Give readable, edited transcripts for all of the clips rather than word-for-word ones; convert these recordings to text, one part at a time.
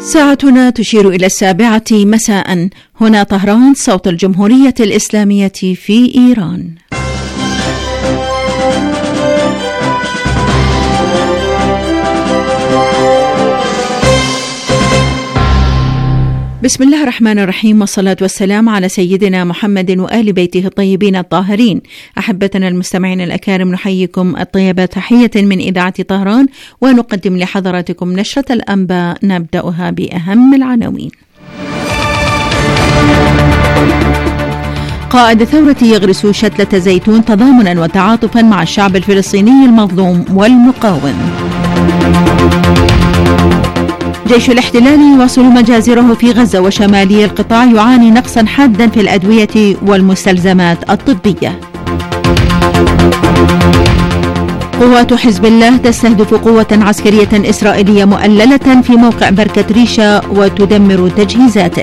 ساعتنا تشير إلى 7:00 مساء. هنا طهران، صوت الجمهورية الإسلامية في إيران. بسم الله الرحمن الرحيم، والصلاة والسلام على سيدنا محمد وآل بيته الطيبين الطاهرين. أحبتنا المستمعين الأكارم، نحييكم الطيبة تحية من إذاعة طهران، ونقدم لحضراتكم نشرة الأنباء نبدأها بأهم العناوين. قائد ثورة يغرس شتلة زيتون تضامنا وتعاطفا مع الشعب الفلسطيني المظلوم والمقاوم. جيش الاحتلال يواصل مجازره في غزة وشمالي القطاع، يعاني نقصا حادا في الأدوية والمستلزمات الطبية. قوات حزب الله تستهدف قوة عسكرية إسرائيلية مؤللة في موقع بركة ريشة وتدمر تجهيزاته.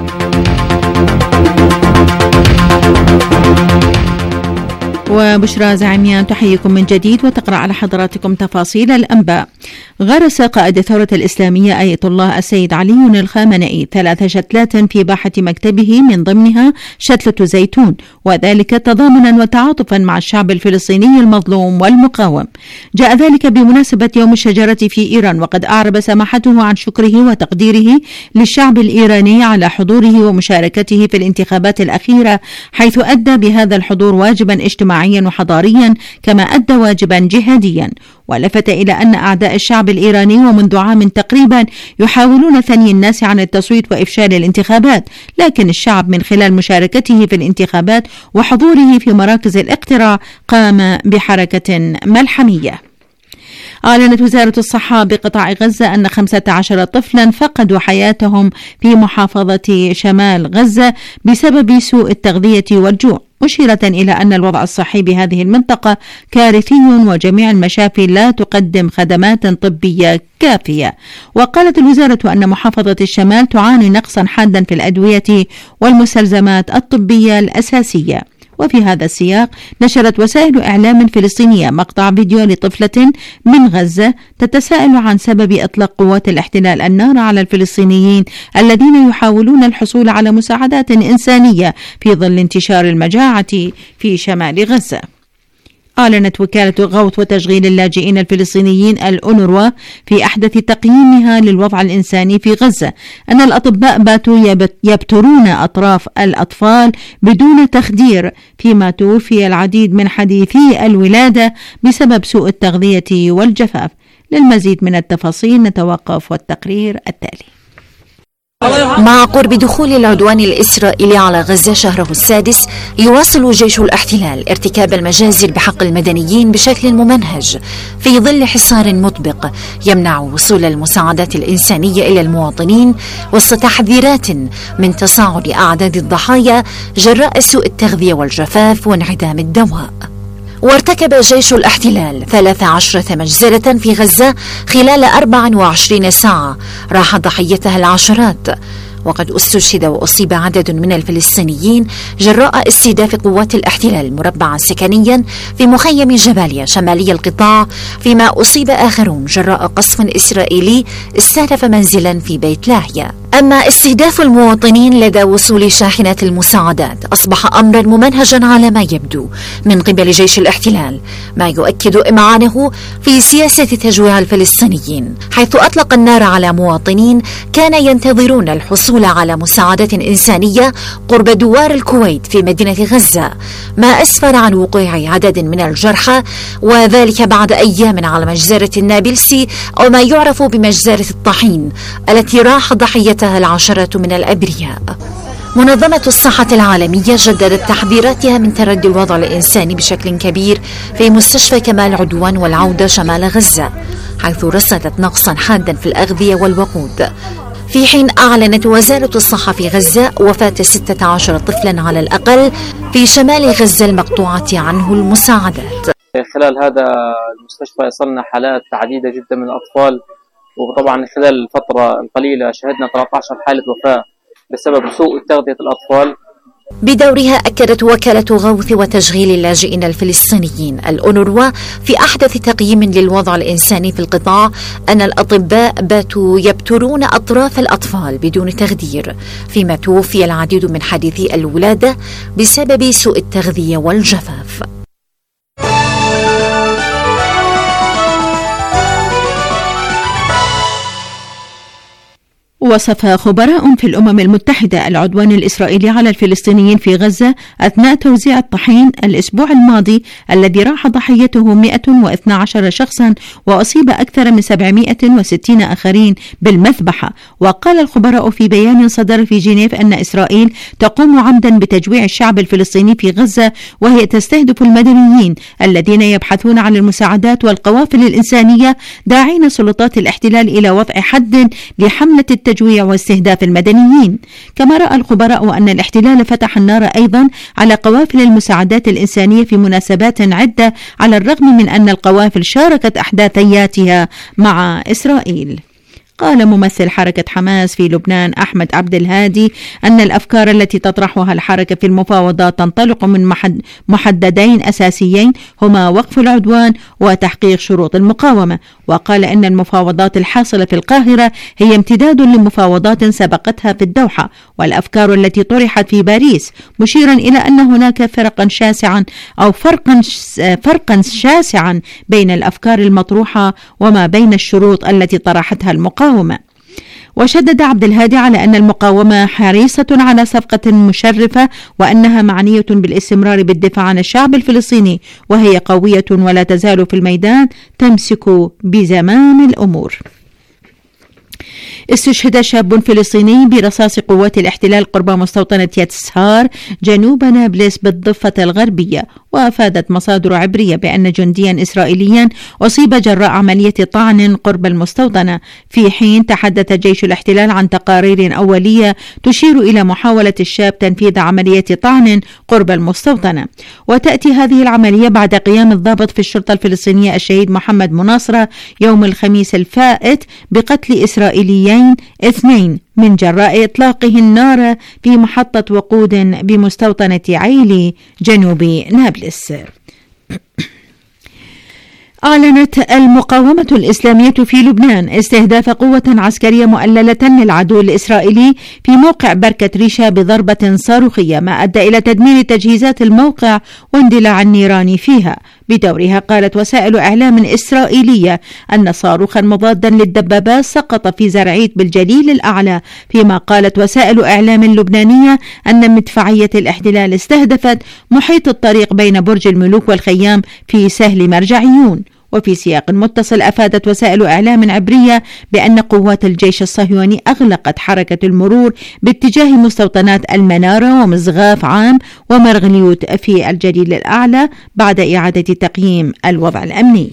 وبشرى زعيميان تحييكم من جديد وتقرأ على حضراتكم تفاصيل الأنباء. غرس قائد الثورة الإسلامية آية الله السيد علي الخامنئي 3 شتلات في باحة مكتبه، من ضمنها شتلة زيتون، وذلك تضامنا وتعاطفا مع الشعب الفلسطيني المظلوم والمقاوم. جاء ذلك بمناسبة يوم الشجرة في إيران، وقد أعرب سماحته عن شكره وتقديره للشعب الإيراني على حضوره ومشاركته في الانتخابات الأخيرة، حيث أدى بهذا الحضور واجبا اجتماعيا وحضاريا كما أدى واجبا جهاديا. ولفت إلى أن أعداء الشعب الإيراني ومنذ عام تقريبا يحاولون ثني الناس عن التصويت وإفشال الانتخابات، لكن الشعب من خلال مشاركته في الانتخابات وحضوره في مراكز الاقتراع قام بحركة ملحمية. أعلنت وزارة الصحة بقطاع غزة أن 15 طفلا فقدوا حياتهم في محافظة شمال غزة بسبب سوء التغذية والجوع، مشيرة إلى أن الوضع الصحي بهذه المنطقة كارثي وجميع المشافي لا تقدم خدمات طبية كافية. وقالت الوزارة أن محافظة الشمال تعاني نقصا حادا في الأدوية والمستلزمات الطبية الأساسية. وفي هذا السياق نشرت وسائل إعلام فلسطينية مقطع فيديو لطفلة من غزة تتساءل عن سبب إطلاق قوات الاحتلال النار على الفلسطينيين الذين يحاولون الحصول على مساعدات إنسانية في ظل انتشار المجاعة في شمال غزة. أعلنت وكالة غوث وتشغيل اللاجئين الفلسطينيين الأونروا في أحدث تقييمها للوضع الإنساني في غزة أن الأطباء باتوا يبترون أطراف الأطفال بدون تخدير، فيما توفي العديد من حديثي الولادة بسبب سوء التغذية والجفاف. للمزيد من التفاصيل نتوقف والتقرير التالي. مع قرب دخول العدوان الإسرائيلي على غزة شهره السادس، يواصل جيش الاحتلال ارتكاب المجازر بحق المدنيين بشكل ممنهج في ظل حصار مطبق يمنع وصول المساعدات الإنسانية إلى المواطنين، وسط تحذيرات من تصاعد أعداد الضحايا جراء سوء التغذية والجفاف وانعدام الدواء. وارتكب جيش الاحتلال 13 مجزرة في غزة خلال 24 ساعة راح ضحيتها العشرات، وقد استشهد وأصيب عدد من الفلسطينيين جراء استهداف قوات الاحتلال مربعا سكنيا في مخيم جباليا شمالي القطاع، فيما أصيب آخرون جراء قصف إسرائيلي استهدف منزلا في بيت لاهيا. أما استهداف المواطنين لدى وصول شاحنات المساعدات أصبح أمرا ممنهجا على ما يبدو من قبل جيش الاحتلال، ما يؤكد إمعانه في سياسة تجويع الفلسطينيين، حيث أطلق النار على مواطنين كان ينتظرون الحصول على مساعدات إنسانية قرب دوار الكويت في مدينة غزة، ما أسفر عن وقوع عدد من الجرحى، وذلك بعد أيام على مجزرة النابلسي أو ما يعرف بمجزرة الطحين التي راح ضحيتها العشرات من الأبرياء. منظمة الصحة العالمية جددت تحذيراتها من تردي الوضع الإنساني بشكل كبير في مستشفى كمال عدوان والعودة شمال غزة، حيث رصدت نقصا حادا في الأغذية والوقود، في حين أعلنت وزارة الصحة في غزة وفاة 16 طفلا على الأقل في شمال غزة المقطوعة عنه المساعدات. خلال هذا المستشفى وصلنا حالات عديدة جدا من الأطفال، وطبعا خلال الفترة القليلة شهدنا 13 حالة وفاة بسبب سوء تغذية الأطفال. بدورها أكدت وكالة غوث وتشغيل اللاجئين الفلسطينيين الأونروا في أحدث تقييم للوضع الإنساني في القطاع أن الأطباء باتوا يبترون أطراف الأطفال بدون تخدير، فيما توفي العديد من حديثي الولادة بسبب سوء التغذية والجفاف. وصف خبراء في الأمم المتحدة العدوان الإسرائيلي على الفلسطينيين في غزة أثناء توزيع الطحين الأسبوع الماضي الذي راح ضحيته 112 شخصا وأصيب أكثر من 760 آخرين بالمذبحة. وقال الخبراء في بيان صدر في جنيف أن إسرائيل تقوم عمدا بتجويع الشعب الفلسطيني في غزة، وهي تستهدف المدنيين الذين يبحثون عن المساعدات والقوافل الإنسانية، داعين سلطات الاحتلال إلى وضع حد لحملة التجويع واستهداف المدنيين. كما رأى الخبراء أن الاحتلال فتح النار أيضا على قوافل المساعدات الإنسانية في مناسبات عدة، على الرغم من أن القوافل شاركت أحداثياتها مع إسرائيل. قال ممثل حركة حماس في لبنان أحمد عبد الهادي أن الأفكار التي تطرحها الحركة في المفاوضات تنطلق من محددين أساسيين هما وقف العدوان وتحقيق شروط المقاومة. وقال إن المفاوضات الحاصلة في القاهرة هي امتداد لمفاوضات سبقتها في الدوحة والأفكار التي طرحت في باريس، مشيرا إلى أن هناك فرقا شاسعا بين الأفكار المطروحة وما بين الشروط التي طرحتها المقاومة. وشدد عبد الهادي على أن المقاومة حريصة على صفقة مشرفة، وأنها معنية بالاستمرار بالدفاع عن الشعب الفلسطيني، وهي قوية ولا تزال في الميدان تمسك بزمام الأمور. استشهد شاب فلسطيني برصاص قوات الاحتلال قرب مستوطنة يتسهار جنوب نابلس بالضفة الغربية. وأفادت مصادر عبرية بأن جنديا إسرائيليا أصيب جراء عملية طعن قرب المستوطنة، في حين تحدث جيش الاحتلال عن تقارير أولية تشير إلى محاولة الشاب تنفيذ عملية طعن قرب المستوطنة. وتأتي هذه العملية بعد قيام الضابط في الشرطة الفلسطينية الشهيد محمد مناصرة يوم الخميس الفائت بقتل إسرائيليين 2 من جراء إطلاقه النار في محطة وقود بمستوطنة عيلي جنوب نابلس. أعلنت المقاومة الإسلامية في لبنان استهداف قوة عسكرية مؤللة للعدو الإسرائيلي في موقع بركة ريشة بضربة صاروخية، ما أدى إلى تدمير تجهيزات الموقع واندلاع النيران فيها. بدورها قالت وسائل إعلام إسرائيلية أن صاروخا مضادا للدبابات سقط في زرعيت بالجليل الأعلى، فيما قالت وسائل إعلام لبنانية أن مدفعية الاحتلال استهدفت محيط الطريق بين برج الملوك والخيام في سهل مرجعيون. وفي سياق متصل أفادت وسائل إعلام عبرية بأن قوات الجيش الصهيوني أغلقت حركة المرور باتجاه مستوطنات المنارة ومزغاف عام ومرغليوت في الجليل الأعلى بعد إعادة تقييم الوضع الأمني.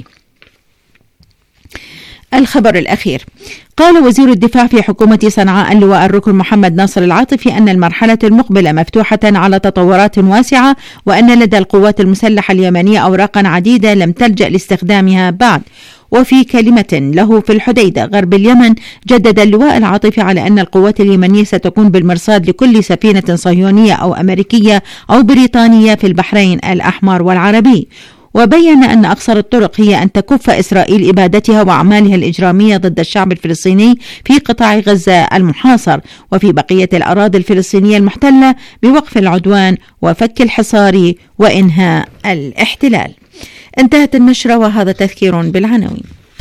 الخبر الأخير: قال وزير الدفاع في حكومة صنعاء اللواء الركن محمد ناصر العاطفي أن المرحلة المقبلة مفتوحة على تطورات واسعة، وأن لدى القوات المسلحة اليمنية أوراقا عديدة لم تلجأ لاستخدامها بعد. وفي كلمة له في الحديدة غرب اليمن جدد اللواء العاطفي على أن القوات اليمنية ستكون بالمرصاد لكل سفينة صهيونية أو أمريكية أو بريطانية في البحرين الأحمر والعربي. وبين أن أقصر الطرق هي أن تكف إسرائيل إبادتها وأعمالها الإجرامية ضد الشعب الفلسطيني في قطاع غزة المحاصر وفي بقية الأراضي الفلسطينية المحتلة بوقف العدوان وفك الحصار وإنهاء الاحتلال. انتهت النشرة وهذا تذكير بالعناوين.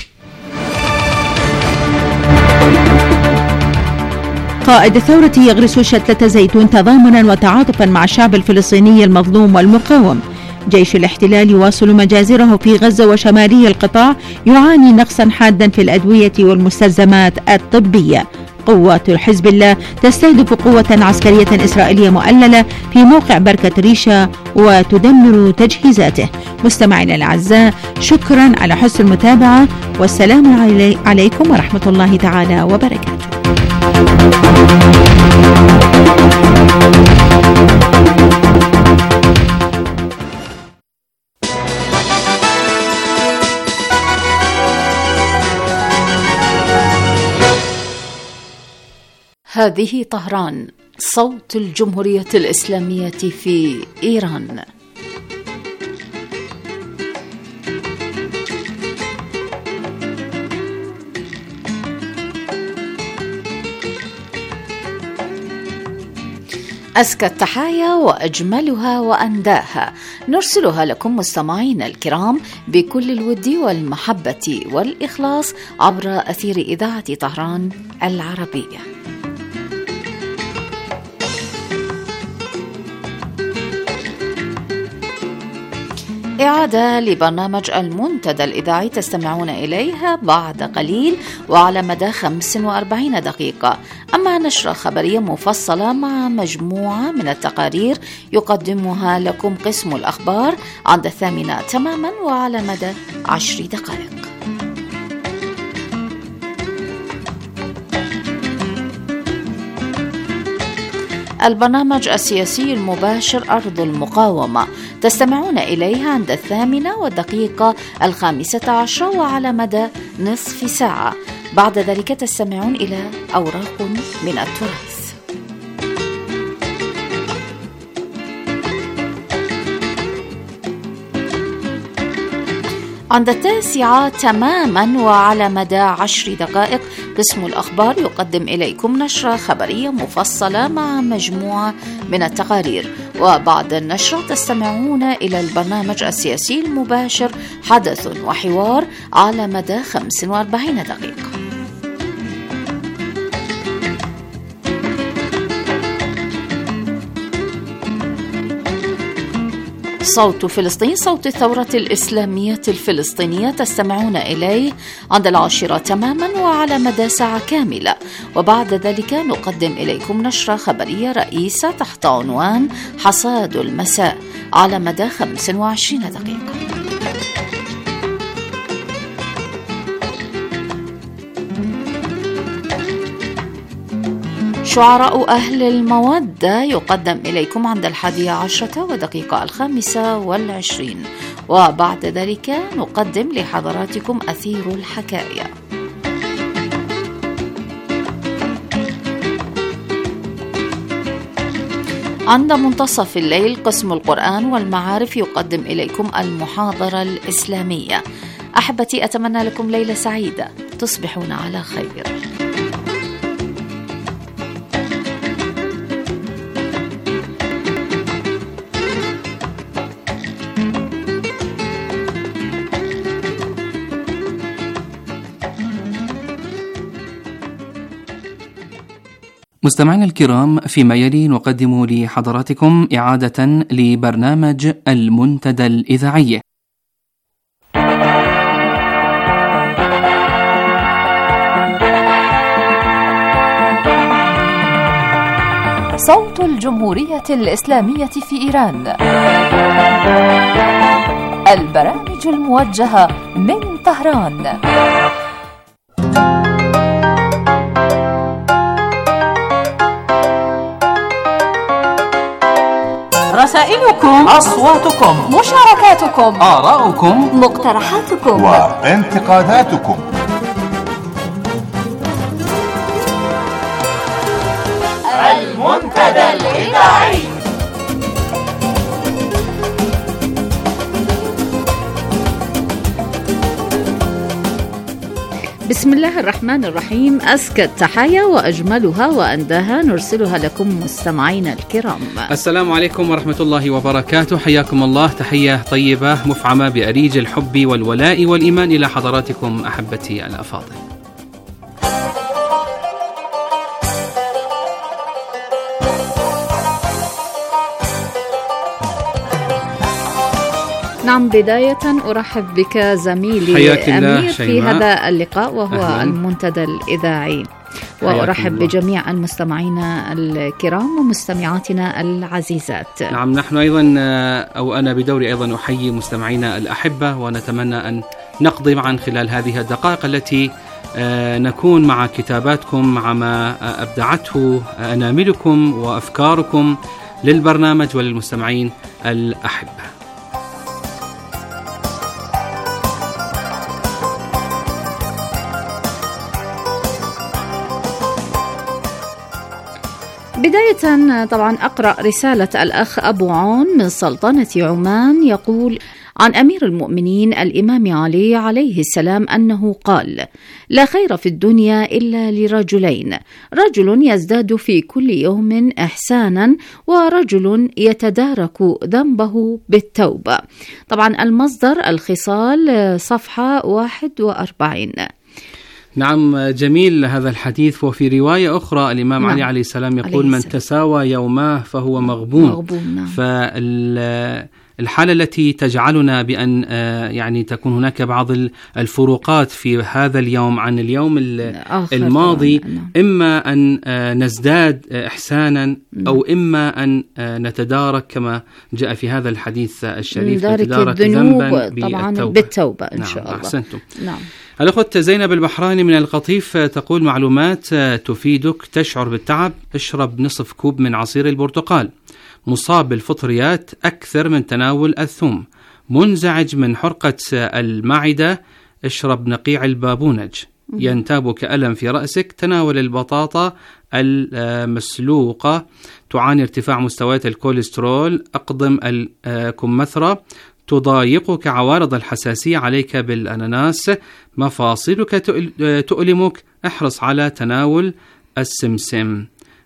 قائد الثورة يغرس شتلة زيتون تضامنا وتعاطفا مع الشعب الفلسطيني المظلوم والمقاوم. جيش الاحتلال يواصل مجازره في غزة وشمالي القطاع، يعاني نقصا حادا في الأدوية والمستلزمات الطبية. قوات حزب الله تستهدف قوة عسكرية إسرائيلية مؤللة في موقع بركة ريشة وتدمر تجهيزاته. مستمعينا الأعزاء، شكرا على حسن المتابعة، والسلام عليكم ورحمة الله تعالى وبركاته. هذه طهران صوت الجمهورية الإسلامية في إيران. أزكى التحايا وأجملها وأنداها نرسلها لكم مستمعينا الكرام بكل الود والمحبة والإخلاص عبر أثير إذاعة طهران العربية. إعادة لبرنامج المنتدى الإذاعي تستمعون إليها بعد قليل وعلى مدى 45 دقيقة. أما نشرة خبرية مفصلة مع مجموعة من التقارير يقدمها لكم قسم الأخبار عند 8 تماما وعلى مدى 10 دقائق. البرنامج السياسي المباشر أرض المقاومة تستمعون إليها عند 8:15 وعلى مدى نصف ساعة. بعد ذلك تستمعون إلى أوراق من التراث. عند 9 تماما وعلى مدى 10 دقائق قسم الأخبار يقدم إليكم نشرة خبرية مفصلة مع مجموعة من التقارير. وبعد النشرة تستمعون إلى البرنامج السياسي المباشر حدث وحوار على مدى 45 دقيقة. صوت فلسطين، صوت الثورة الإسلامية الفلسطينية تستمعون إليه عند 10 تماما وعلى مدى ساعة كاملة. وبعد ذلك نقدم إليكم نشرة خبرية رئيسة تحت عنوان حصاد المساء على مدى 25 دقيقة. شعراء أهل المودة يقدم إليكم عند 11:05 وبعد ذلك نقدم لحضراتكم أثير الحكاية. عند منتصف الليل قسم القرآن والمعارف يقدم إليكم المحاضرة الإسلامية. أحبتي، أتمنى لكم ليلة سعيدة، تصبحون على خير. مستمعينا الكرام، فيما يلي نقدم لحضراتكم إعادة لبرنامج المنتدى الإذاعي. صوت الجمهورية الإسلامية في إيران، البرامج الموجهة من طهران. رسائلكم، أصواتكم، مشاركاتكم، آراؤكم، مقترحاتكم وانتقاداتكم. المنتدى الإذاعي. بسم الله الرحمن الرحيم. أزكى التحايا وأجملها وأنداها نرسلها لكم مستمعينا الكرام. السلام عليكم ورحمة الله وبركاته. حياكم الله، تحية طيبة مفعمة بأريج الحب والولاء والإيمان إلى حضراتكم أحبتي الأفاضل. نعم، بداية أرحب بك زميلي أمير في هذا اللقاء وهو أهلاً. المنتدى الإذاعي، وأرحب بجميع المستمعين الكرام ومستمعاتنا العزيزات. نعم، نحن أيضا أو أنا بدوري أيضا أحيي مستمعينا الأحبة، ونتمنى أن نقضي معا خلال هذه الدقائق التي نكون مع كتاباتكم، مع ما أبدعته أناملكم وأفكاركم للبرنامج وللمستمعين الأحبة. بداية طبعا أقرأ رسالة الأخ أبو عون من سلطنة عمان، يقول: عن أمير المؤمنين الإمام علي عليه السلام أنه قال: لا خير في الدنيا إلا لرجلين، رجل يزداد في كل يوم إحسانا، ورجل يتدارك ذنبه بالتوبة. طبعا المصدر الخصال صفحة 41. نعم، جميل هذا الحديث. وفي رواية أخرى الإمام علي عليه السلام يقول: من تساوى يوماه فهو مغبون. الحالة التي تجعلنا بأن يعني تكون هناك بعض الفروقات في هذا اليوم عن اليوم الماضي، إما أن نزداد إحسانا أو إما أن نتدارك كما جاء في هذا الحديث الشريف، نتدارك ذنبا بالتوبة إن شاء الله. أحسنتم. نعم. الأخت زينب البحراني من القطيف تقول: معلومات تفيدك. تشعر بالتعب؟ اشرب نصف كوب من عصير البرتقال. مصاب بالفطريات أكثر من تناول الثوم. منزعج من حرقة المعدة؟ اشرب نقيع البابونج. ينتابك ألم في رأسك؟ تناول البطاطا المسلوقة. تعاني ارتفاع مستويات الكوليسترول؟ أقدم الكمثرى. تضايقك عوارض الحساسية؟ عليك بالأناناس. مفاصلك تؤلمك؟ احرص على تناول السمسم.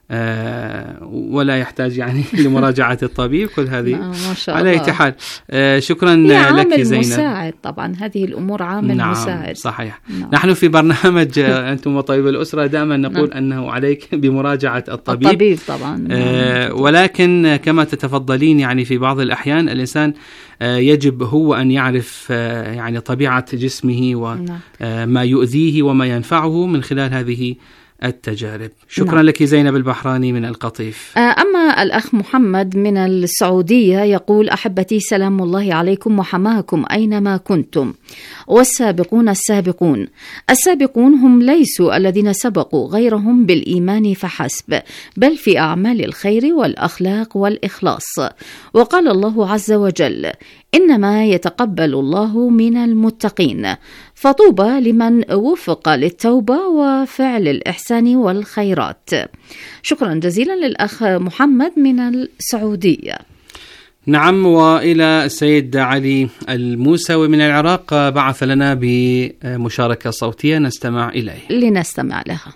ولا يحتاج يعني لمراجعة الطبيب. كل هذه ما شاء على أي حال. شكرا لك زينب. مساعد طبعا، هذه الأمور عامل مساعد. صحيح. نحن في برنامج أنتم وطبيب الأسرة دائما نقول أنه عليك بمراجعة الطبيب طبعا. ولكن كما تتفضلين يعني في بعض الأحيان الإنسان يجب هو أن يعرف يعني طبيعة جسمه وما يؤذيه وما ينفعه من خلال هذه التجارب. شكرا لك زينب البحراني من القطيف. أما الأخ محمد من السعودية يقول: أحبتي، سلام الله عليكم وحماكم أينما كنتم. والسابقون السابقون، السابقون هم ليسوا الذين سبقوا غيرهم بالإيمان فحسب، بل في أعمال الخير والأخلاق والإخلاص. وقال الله عز وجل: إنما يتقبل الله من المتقين. فطوبى لمن وفق للتوبة وفعل الإحسان والخيرات. شكرا جزيلا للأخ محمد من السعودية. نعم. وإلى السيد علي الموسوي من العراق بعث لنا بمشاركة صوتية نستمع إليه. لنستمع لها.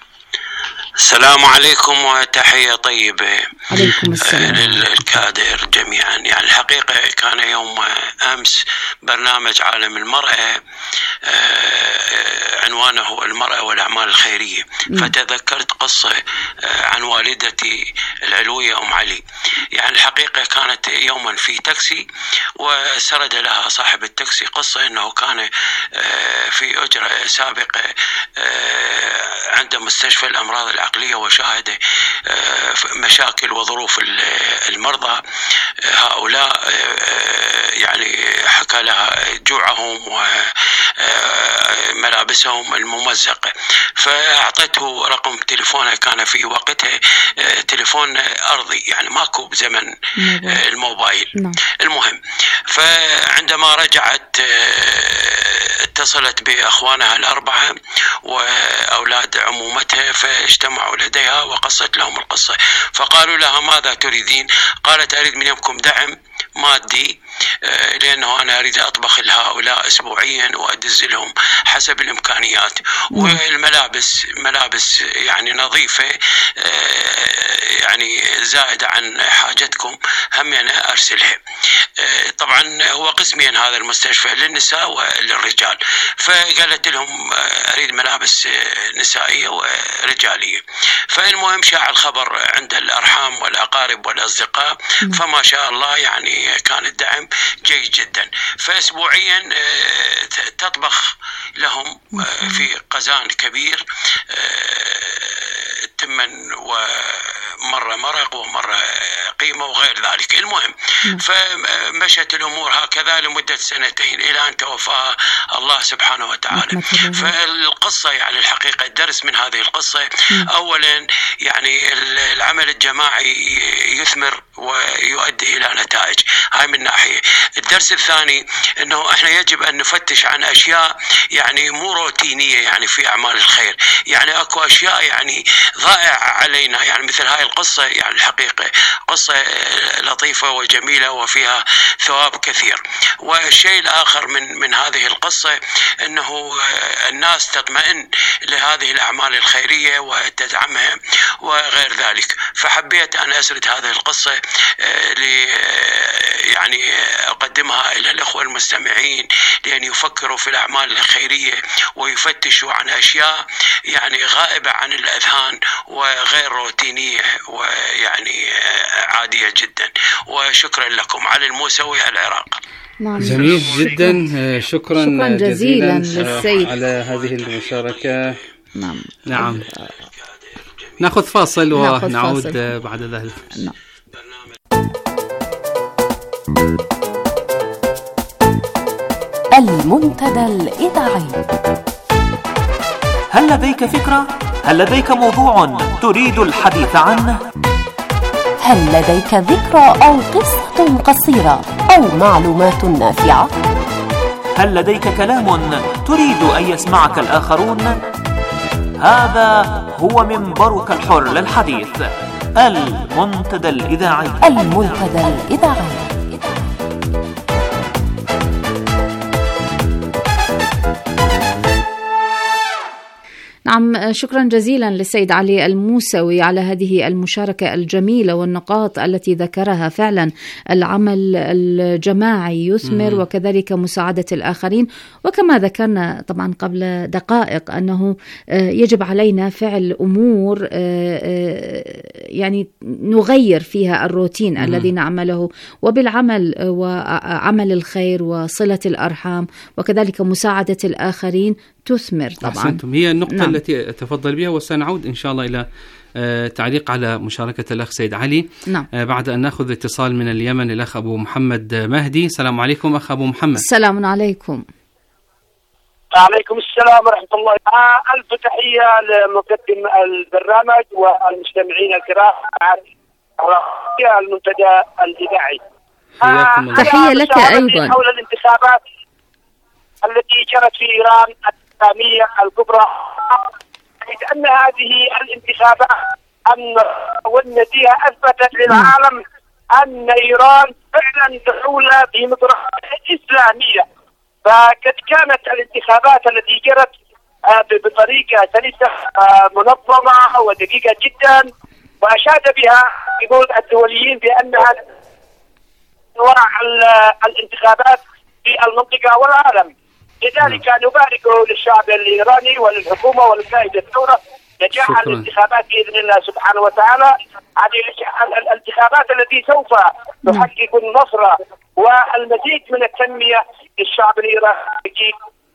السلام عليكم وتحية طيبة. عليكم السلام. للكادر جميعا. يعني الحقيقة كان يوم أمس برنامج عالم المرأة عنوانه المرأة والأعمال الخيرية، فتذكرت قصة عن والدتي العلوية أم علي. يعني الحقيقة كانت يوما في تاكسي، وسرد لها صاحب التاكسي قصة أنه كان في أجرة سابقة عند مستشفى الأمراض العقلية، وشاهد مشاكل وظروف المرضى هؤلاء. يعني حكى لها جوعهم وملابسهم الممزقة، فأعطته رقم تليفونها. كان في وقتها تليفون أرضي، يعني ماكو بزمن الموبايل. المهم، فعندما رجعت اتصلت بأخوانها الأربعة وأولاد عمومتها، فاجتمعوا لديها وقصت لهم القصة. فقالوا لها: ماذا تريدين؟ قالت: أريد منكم دعم مادي، لأنه أنا أريد أطبخ لهؤلاء أسبوعيا وأدز لهم حسب الإمكانيات، ملابس يعني نظيفة، يعني زائدة عن حاجتكم هم أنا أرسلها. طبعا هو قسميا هذا المستشفى للنساء وللرجال، فقالت لهم: أريد ملابس نسائية ورجالية. فالمهم شاع الخبر عند الأرحام والأقارب والأصدقاء، فما شاء الله يعني كان الدعم جيد جدا. فأسبوعيا تطبخ لهم في قزان كبير، تمن ومرة مرق ومرة قيمة وغير ذلك. المهم فمشت الأمور هكذا لمدة 2 إلى أن توفاها الله سبحانه وتعالى. فالقصة يعني الحقيقة الدرس من هذه القصة، أولا يعني العمل الجماعي يثمر ويؤدي إلى نتائج، هاي من ناحية. الدرس الثاني أنه إحنا يجب أن نفتش عن أشياء يعني مو روتينية يعني في أعمال الخير. يعني أكو أشياء يعني ضائعة علينا، يعني مثل هاي القصة يعني الحقيقة قصة لطيفة وجميلة وفيها ثواب كثير. والشيء الآخر من هذه القصة أنه الناس تطمئن لهذه الأعمال الخيرية وتدعمها وغير ذلك. فحبيت أن أسرد هذه القصة يعني أقدمها إلى الأخوة المستمعين لأن يفكروا في الأعمال الخيرية ويفتشوا عن أشياء يعني غائبة عن الأذهان وغير روتينية ويعني عادية جدا. وشكرا لكم. علي الموسوي، العراق. نعم. جميل جدا. شكرا جزيلا للسيد على هذه المشاركة. نعم. نأخذ فاصل ونعود بعد ذلك. نعم. المنتدى الإذاعي. هل لديك فكرة؟ هل لديك موضوع تريد الحديث عنه؟ هل لديك ذكرى أو قصة قصيرة أو معلومات نافعة؟ هل لديك كلام تريد أن يسمعك الآخرون؟ هذا هو منبرك الحر للحديث، المنتدى الإذاعي. المنتدى الإذاعي. نعم، شكرا جزيلا للسيد علي الموسوي على هذه المشاركة الجميلة والنقاط التي ذكرها. فعلا العمل الجماعي يثمر وكذلك مساعدة الآخرين، وكما ذكرنا طبعا قبل دقائق أنه يجب علينا فعل أمور يعني نغير فيها الروتين الذي نعمله، وبالعمل وعمل الخير وصلة الأرحام وكذلك مساعدة الآخرين تثمر طبعا. أحسنتم. هي النقطة التي أتفضل بها، وسنعود إن شاء الله إلى تعليق على مشاركة الأخ سيد علي. نعم. بعد أن نأخذ اتصال من اليمن الأخ أبو محمد مهدي. السلام عليكم أخ أبو محمد. السلام عليكم. وعليكم السلام ورحمة الله. ألف تحية لمقدم البرنامج والمستمعين الكرام على المنتدى الإذاعي. تحية لك أيضا. حول الانتخابات التي جرت في إيران الإسلامية الكبرى، حيث أن هذه الانتخابات والنتيجة أثبتت للعالم أن إيران فعلا دولة بمطرح إسلامية. فقد كانت الانتخابات التي جرت بطريقة سلسة منظمة ودقيقة جدا، وأشاد بها يقول الدوليين بأنها أنواع الانتخابات في المنطقة والعالم. لذلك نبارك للشعب الإيراني وللحكومة ولقائد الثورة نجاح الانتخابات بإذن الله سبحانه وتعالى. هذه الانتخابات التي سوف تحقق النصر والمزيد من التنمية للشعب الإيراني،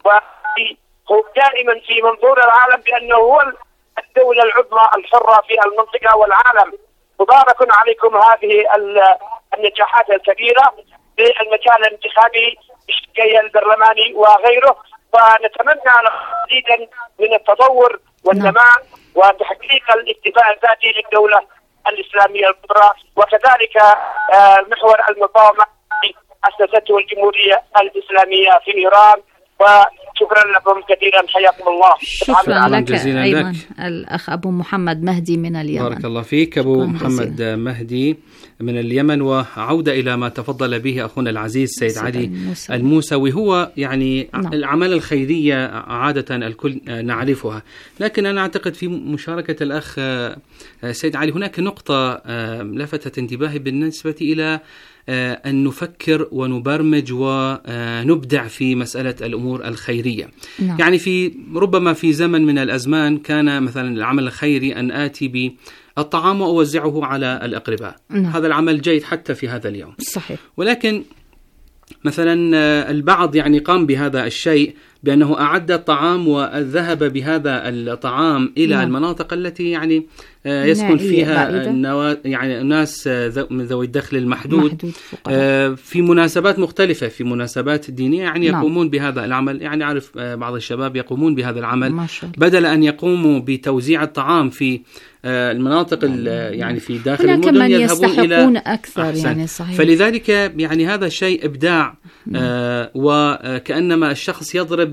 وهو دائما في منظور العالم بأنه هو الدولة العظمى الحرة في المنطقة والعالم. مبارك عليكم هذه النجاحات الكبيرة في المجال الانتخابي الشكل البرلماني وغيره، ونتمنى مزيدا من التطور والنماء وتحقيق الاكتفاء الذاتي للدولة الإسلامية الكبرى، وكذلك محور المقاومة أسسته الجمهورية الإسلامية في إيران. وشكرا لكم كثيرا، حياكم الله. شكرا لك أيضا الأخ أبو محمد مهدي من اليمن. بارك الله فيك أبو محمد مهدي من اليمن. وعودة إلى ما تفضل به أخونا العزيز سيد علي الموسوي، هو يعني الأعمال الخيرية عادة الكل نعرفها، لكن أنا أعتقد في مشاركة الأخ سيد علي هناك نقطة لفتت انتباهي بالنسبة إلى أن نفكر ونبرمج ونبدع في مسألة الأمور الخيرية. يعني ربما في زمن من الأزمان كان مثلا العمل الخيري أن آتي بالطعام وأوزعه على الأقرباء. هذا العمل جيد حتى في هذا اليوم. صحيح. ولكن مثلا البعض يعني قام بهذا الشيء بأنه أعد الطعام وذهب بهذا الطعام إلى المناطق التي يعني يسكن فيها يعني ناس من ذوي الدخل المحدود في مناسبات مختلفة، في مناسبات دينية يعني يقومون بهذا العمل. يعني أعرف بعض الشباب يقومون بهذا العمل بدل أن يقوموا بتوزيع الطعام في المناطق يعني في داخل المدن يذهبون إلى أكثر. يعني صحيح. فلذلك يعني هذا شيء إبداع، وكأنما الشخص يضرب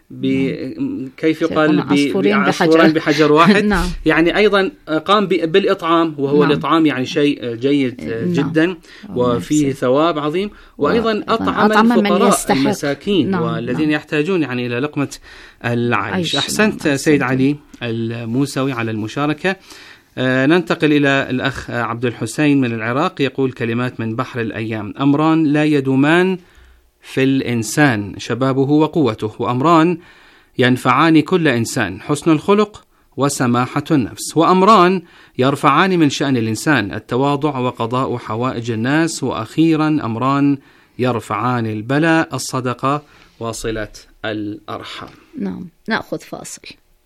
كيف يقال بعصفورين بحجر واحد. نعم. يعني أيضا قام بالإطعام، وهو نعم. الإطعام يعني شيء جيد نعم. جدا وفيه ثواب عظيم، وأيضا أطعم الفقراء المساكين نعم. والذين نعم. يحتاجون يعني إلى لقمة العيش. أحسنت نعم. سيد علي الموسوي على المشاركة. ننتقل إلى الأخ عبد الحسين من العراق، يقول كلمات من بحر الأيام: أمران لا يدومان في الإنسان، شبابه وقوته، وأمران ينفعان كل إنسان، حسن الخلق وسماحة النفس، وأمران يرفعان من شأن الإنسان، التواضع وقضاء حوائج الناس، وأخيرا أمران يرفعان البلاء، الصدقة وصلة الأرحام. نعم، نأخذ فاصل.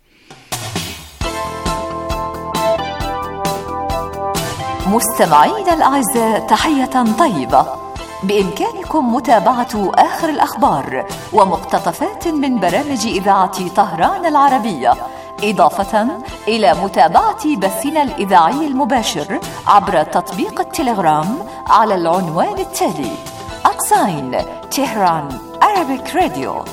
مستمعينا الأعزاء، تحية طيبة. بإمكانكم متابعة آخر الأخبار ومقتطفات من برامج إذاعة طهران العربية، إضافة إلى متابعة بثنا الإذاعي المباشر عبر تطبيق التليجرام على العنوان التالي: @Tehran Arabic Radio.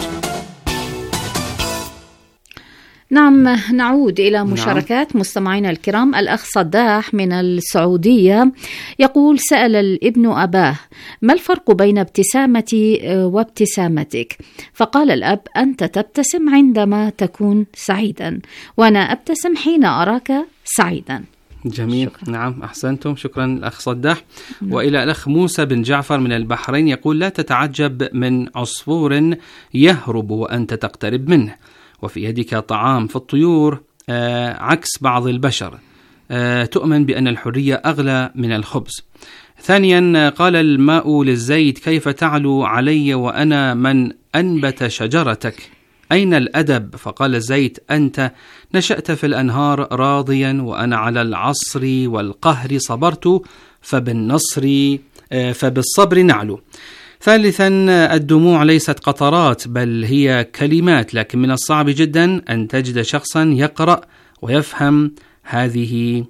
نعم، نعود إلى مشاركات مستمعينا الكرام. الأخ صداح من السعودية يقول: سأل الابن أباه: ما الفرق بين ابتسامتي وابتسامتك؟ فقال الأب: أنت تبتسم عندما تكون سعيدا، وأنا أبتسم حين أراك سعيدا. جميل. شكرا. نعم، أحسنتم، شكرا الأخ صداح. وإلى الأخ موسى بن جعفر من البحرين يقول: لا تتعجب من عصفور يهرب وأنت تقترب منه، وفي يدك طعام، فالطيور عكس بعض البشر، تؤمن بأن الحرية أغلى من الخبز. ثانيا، قال الماء للزيت: كيف تعلو علي وأنا من أنبت شجرتك؟ أين الأدب؟ فقال الزيت: أنت نشأت في الأنهار راضيا، وأنا على العصر والقهر صبرت، فبالصبر نعلو. ثالثا، الدموع ليست قطرات بل هي كلمات، لكن من الصعب جدا أن تجد شخصا يقرأ ويفهم هذه،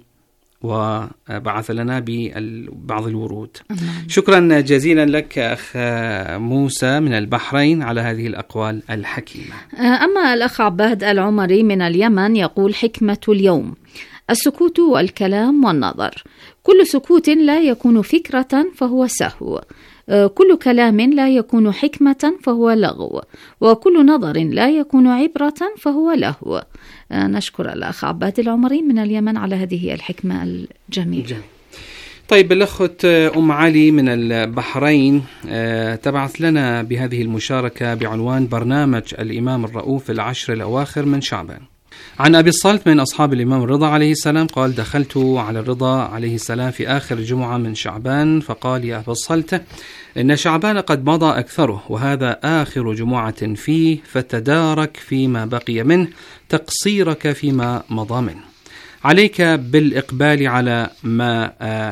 وبعث لنا ببعض الورود. شكرا جزيلا لك أخ موسى من البحرين على هذه الأقوال الحكيمة. أما الأخ عباد العمري من اليمن يقول: حكمة اليوم: السكوت والكلام والنظر، كل سكوت لا يكون فكرة فهو سهو، كل كلام لا يكون حكمة فهو لغو، وكل نظر لا يكون عبرة فهو لهو. نشكر الأخ عباد العمري من اليمن على هذه الحكمة الجميلة. طيب، الأخت أم علي من البحرين تبعث لنا بهذه المشاركة بعنوان: برنامج الإمام الرؤوف العشر الأواخر من شعبان. عن أبي الصلت من أصحاب الإمام الرضا عليه السلام قال: دخلت على الرضا عليه السلام في آخر جمعة من شعبان، فقال: يا أبا الصلت، إن شعبان قد مضى أكثره، وهذا آخر جمعة فيه، فتدارك فيما بقي منه تقصيرك فيما مضى منه. عليك بالإقبال على ما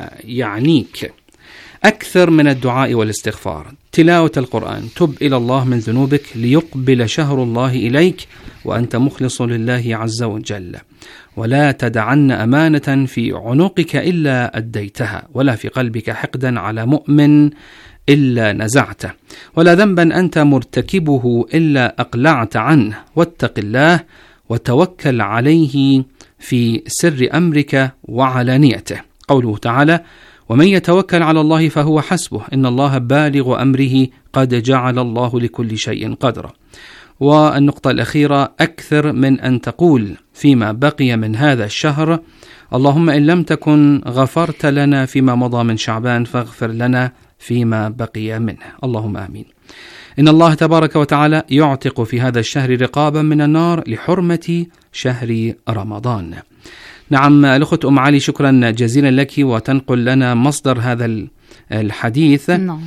يعنيك، أكثر من الدعاء والاستغفار، تلاوة القرآن، تب إلى الله من ذنوبك ليقبل شهر الله إليك وأنت مخلص لله عز وجل، ولا تدعن أمانة في عنقك إلا أديتها، ولا في قلبك حقدا على مؤمن إلا نزعته، ولا ذنبا أنت مرتكبه إلا أقلعت عنه، واتق الله وتوكل عليه في سر أمرك وعلانيته. قوله تعالى: ومن يتوكل على الله فهو حسبه، إن الله بالغ أمره قد جعل الله لكل شيء قدرا. والنقطة الأخيرة: أكثر من أن تقول فيما بقي من هذا الشهر: اللهم إن لم تكن غفرت لنا فيما مضى من شعبان فاغفر لنا فيما بقي منه، اللهم آمين. إن الله تبارك وتعالى يعتق في هذا الشهر رقابا من النار لحرمة شهر رمضان. نعم، الأخت أم علي، شكرا جزيلا لك، وتنقل لنا مصدر هذا الحديث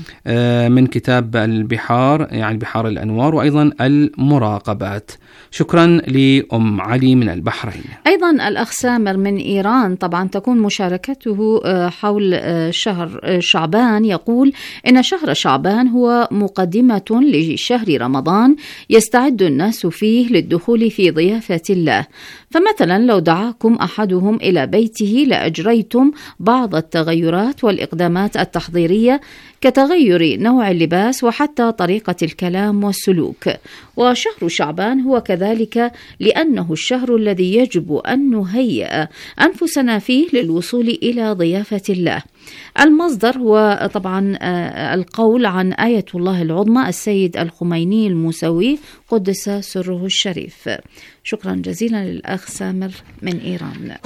من كتاب البحار، يعني بحار الأنوار، وأيضا المراقبات. شكرا لأم علي من البحرين. أيضا الأخ سامر من إيران، طبعا تكون مشاركته حول شهر شعبان، يقول: إن شهر شعبان هو مقدمة لشهر رمضان يستعد الناس فيه للدخول في ضيافة الله، فمثلا لو دعاكم أحدهم إلى بيته لأجريتم بعض التغيرات والإقدامات التحضيرية كتغير نوع اللباس وحتى طريقة الكلام والسلوك. وشهر شعبان هو كذلك لأنه الشهر الذي يجب أن نهيئ أنفسنا فيه للوصول إلى ضيافة الله. المصدر هو طبعا القول عن آية الله العظمى السيد الخميني الموسوي قدس سره الشريف. شكرا جزيلا للأخ سامر من إيران.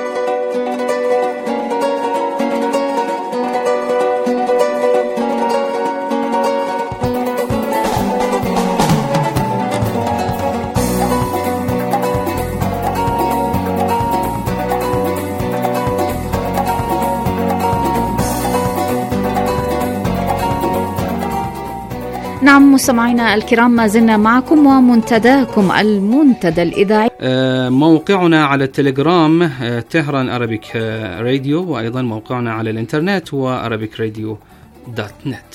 نعم مستمعينا الكرام، ما زلنا معكم ومنتداكم المنتدى الإذاعي. موقعنا على التليجرام تهران أرابيك راديو، وأيضا موقعنا على الإنترنت هو arabicradio.net.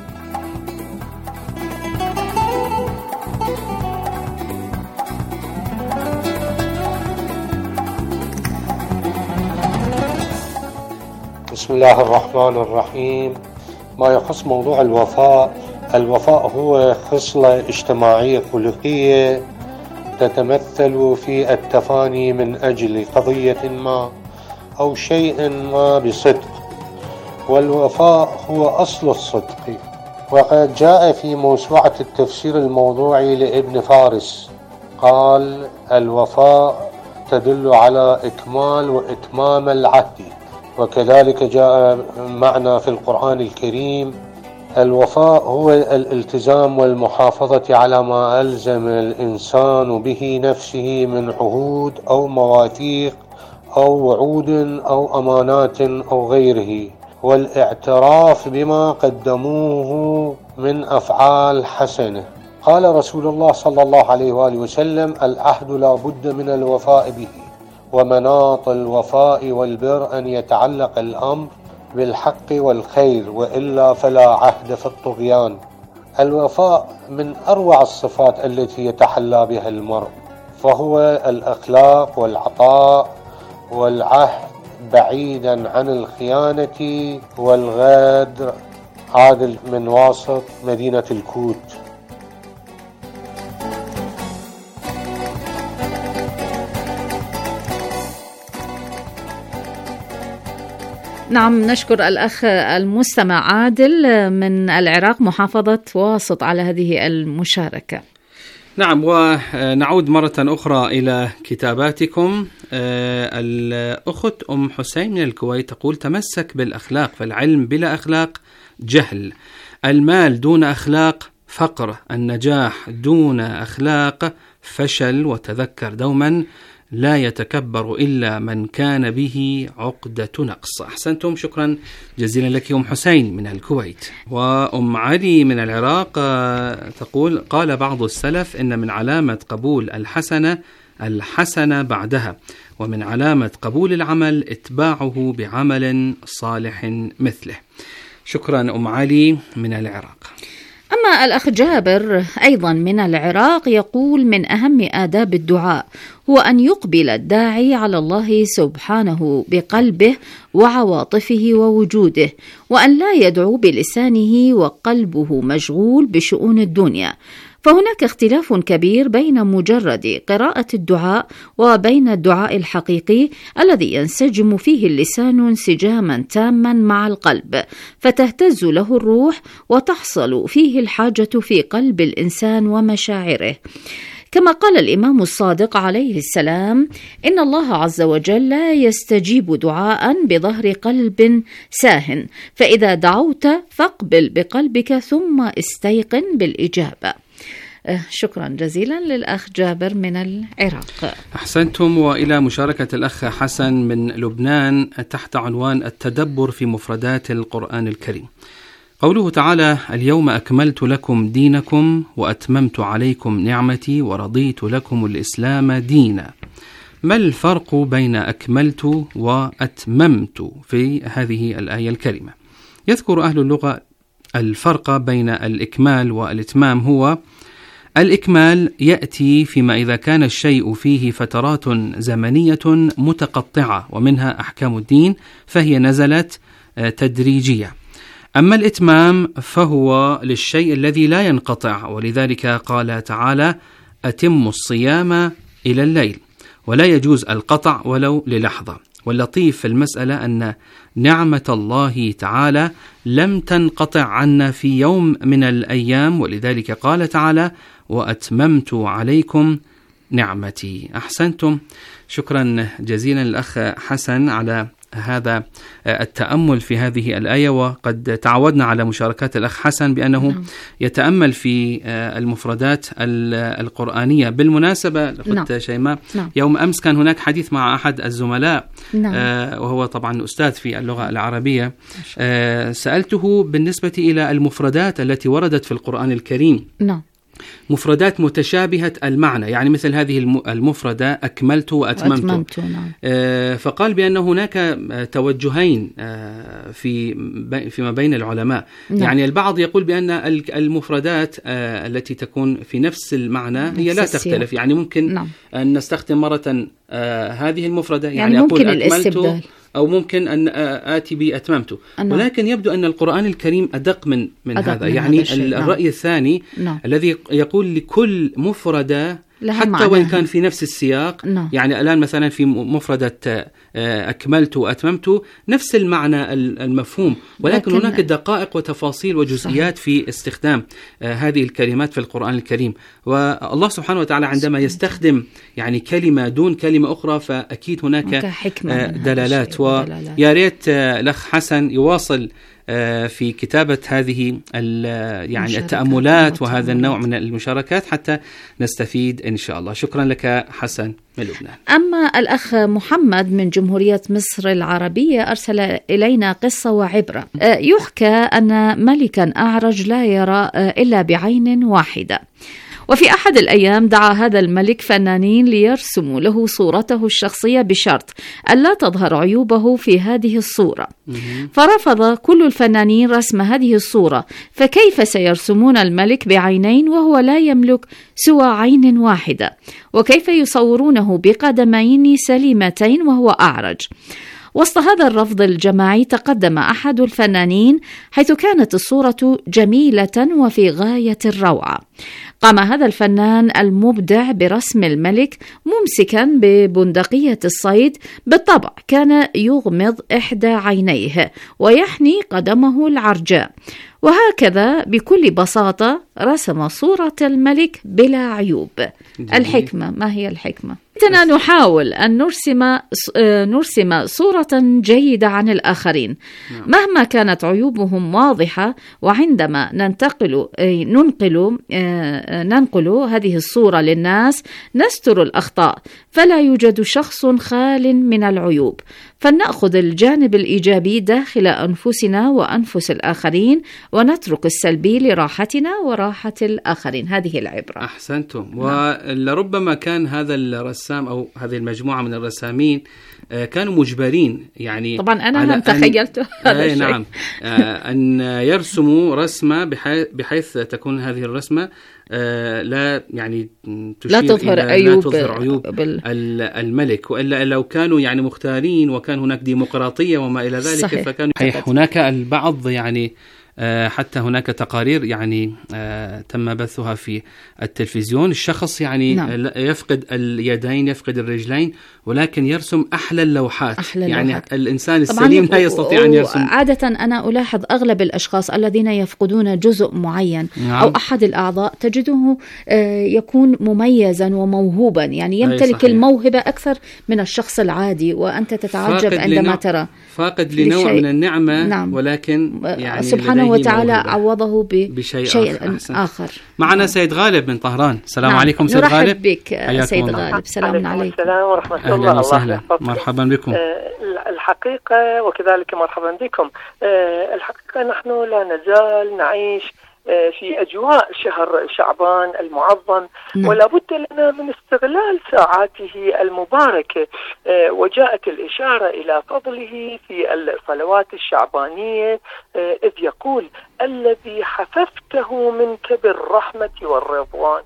بسم الله الرحمن الرحيم. ما يخص موضوع الوفاء هو خصلة اجتماعية خلقية تتمثل في التفاني من أجل قضية ما أو شيء ما بصدق، والوفاء هو أصل الصدق. وقد جاء في موسوعة التفسير الموضوعي لابن فارس قال: الوفاء تدل على إكمال وإتمام العهد. وكذلك جاء معنا في القرآن الكريم: الوفاء هو الالتزام والمحافظة على ما ألزم الإنسان به نفسه من عهود أو مواثيق أو وعود أو أمانات أو غيره، والاعتراف بما قدموه من أفعال حسنة. قال رسول الله صلى الله عليه وآله وسلم: العهد لا بد من الوفاء به، ومناط الوفاء والبر أن يتعلق الأمر بالحق والخير، وإلا فلا عهد في الطغيان. الوفاء من أروع الصفات التي يتحلى بها المرء، فهو الأخلاق والعطاء والعهد بعيدا عن الخيانة والغدر. عادل من واسط مدينة الكوت. نعم، نشكر الأخ المستمع عادل من العراق محافظة واسط على هذه المشاركة. نعم، ونعود مرة أخرى إلى كتاباتكم. الأخت أم حسين من الكويت تقول: تمسك بالأخلاق، فالعلم بلا أخلاق جهل، المال دون أخلاق فقر، النجاح دون أخلاق فشل، وتذكر دوما لا يتكبر إلا من كان به عقدة نقص. أحسنتم، شكرا جزيلا لك أم حسين من الكويت. وأم علي من العراق تقول: قال بعض السلف إن من علامة قبول الحسنة بعدها، ومن علامة قبول العمل اتباعه بعمل صالح مثله. شكرا أم علي من العراق. أما الأخ جابر أيضا من العراق يقول: من أهم آداب الدعاء هو أن يقبل الداعي على الله سبحانه بقلبه وعواطفه ووجوده، وأن لا يدعو بلسانه وقلبه مشغول بشؤون الدنيا. فهناك اختلاف كبير بين مجرد قراءة الدعاء وبين الدعاء الحقيقي الذي ينسجم فيه اللسان انسجاما تاما مع القلب، فتهتز له الروح وتحصل فيه الحاجة في قلب الإنسان ومشاعره. كما قال الإمام الصادق عليه السلام: إن الله عز وجل لا يستجيب دعاء بظهر قلب ساهن، فإذا دعوت فاقبل بقلبك ثم استيقن بالإجابة. شكرا جزيلا للأخ جابر من العراق. أحسنتم. وإلى مشاركة الأخ حسن من لبنان تحت عنوان التدبر في مفردات القرآن الكريم. قوله تعالى: اليوم أكملت لكم دينكم وأتممت عليكم نعمتي ورضيت لكم الإسلام دينا. ما الفرق بين أكملت وأتممت في هذه الآية الكريمة؟ يذكر أهل اللغة الفرق بين الإكمال والإتمام. هو الإكمال يأتي فيما إذا كان الشيء فيه فترات زمنية متقطعة، ومنها أحكام الدين فهي نزلت تدريجية. أما الإتمام فهو للشيء الذي لا ينقطع، ولذلك قال تعالى: أتموا الصيام إلى الليل، ولا يجوز القطع ولو للحظة. واللطيف في المسألة أن نعمة الله تعالى لم تنقطع عنا في يوم من الأيام، ولذلك قال تعالى: وأتممت عليكم نعمتي. أحسنتم، شكرا جزيلا الأخ حسن على هذا التأمل في هذه الآية. وقد تعودنا على مشاركات الأخ حسن بأنه يتأمل في المفردات القرآنية. بالمناسبة أخت شيماء، يوم أمس كان هناك حديث مع أحد الزملاء وهو طبعا أستاذ في اللغة العربية. سألته بالنسبة إلى المفردات التي وردت في القرآن الكريم، مفردات متشابهة المعنى، يعني مثل هذه المفردة أكملت وأتممت. فقال بأن هناك توجهين فيما بين العلماء. يعني البعض يقول بأن المفردات التي تكون في نفس المعنى هي لا تختلف، يعني ممكن أن نستخدم مرة هذه المفردة، يعني أقول أكملت، أو ممكن أن آتي بأتممت. ولكن يبدو أن القرآن الكريم أدق من هذا. يعني الرأي الثاني الذي يقول لكل مفردة حتى وإن كان في نفس السياق، يعني الآن مثلا في مفردة أكملت وأتممت نفس المعنى المفهوم، ولكن هناك دقائق وتفاصيل وجزئيات في استخدام هذه الكلمات في القرآن الكريم. والله سبحانه وتعالى عندما يستخدم يعني كلمة دون كلمة أخرى فأكيد هناك دلالات. ويا ريت الأخ حسن يواصل في كتابة هذه يعني التأملات وهذا النوع من المشاركات حتى نستفيد إن شاء الله. شكرا لك حسن من لبنان. أما الأخ محمد من جمهورية مصر العربية أرسل إلينا قصة وعبرة. يحكى أن ملكا أعرج لا يرى إلا بعين واحدة، وفي أحد الأيام دعا هذا الملك فنانين ليرسموا له صورته الشخصية بشرط ألا تظهر عيوبه في هذه الصورة. فرفض كل الفنانين رسم هذه الصورة، فكيف سيرسمون الملك بعينين وهو لا يملك سوى عين واحدة؟ وكيف يصورونه بقدمين سليمتين وهو أعرج؟ وسط هذا الرفض الجماعي تقدم أحد الفنانين، حيث كانت الصورة جميلة وفي غاية الروعة. قام هذا الفنان المبدع برسم الملك ممسكا ببندقية الصيد. بالطبع كان يغمض إحدى عينيه ويحني قدمه العرجاء، وهكذا بكل بساطة رسم صورة الملك بلا عيوب. الحكمة، ما هي الحكمة؟ إننا نحاول أن نرسم صورة جيدة عن الآخرين مهما كانت عيوبهم واضحة، وعندما ننقل هذه الصورة للناس نستر الأخطاء، فلا يوجد شخص خال من العيوب، فلنأخذ الجانب الإيجابي داخل أنفسنا وأنفس الآخرين، ونترك السلبي لراحتنا وراحة الآخرين. هذه العبرة. أحسنتم. ولربما كان هذا الرسام أو هذه المجموعة من الرسامين كانوا مجبرين، يعني طبعا أنا لم تخيلت هذا الشيء، نعم، أن يرسموا رسمة بحيث تكون هذه الرسمة لا يعني لا تظهر عيوب الملك، وإلا لو كانوا يعني مختارين وكان هناك ديمقراطية وما إلى ذلك صحيح. فكانوا هناك البعض يعني حتى هناك تقارير يعني تم بثها في التلفزيون، الشخص يعني يفقد اليدين يفقد الرجلين ولكن يرسم أحلى اللوحات. يعني الإنسان السليم لا يستطيع أن يرسم. عادة أنا ألاحظ أغلب الأشخاص الذين يفقدون جزء معين أو أحد الأعضاء تجده يكون مميزا وموهوبا، يعني يمتلك الموهبة أكثر من الشخص العادي، وأنت تتعجب عندما ترى فاقد لنوع من النعمة ولكن يعني سبحانه وتعالى عوضه بشيء آخر. معنا سيد غالب من طهران. السلام عليكم سيد غالب. نرحب بك سيد غالب. سلام عليكم. السلام ورحمة الله. أهلا وسهلا، مرحبا بكم. الحقيقة وكذلك مرحبا بكم. الحقيقة نحن لا نزال نعيش في أجواء شهر شعبان المعظم، ولا بد لنا من استغلال ساعاته المباركة. وجاءت الإشارة إلى فضله في الصلوات الشعبانية، إذ يقول: الذي حففته منك بالرحمة والرضوان.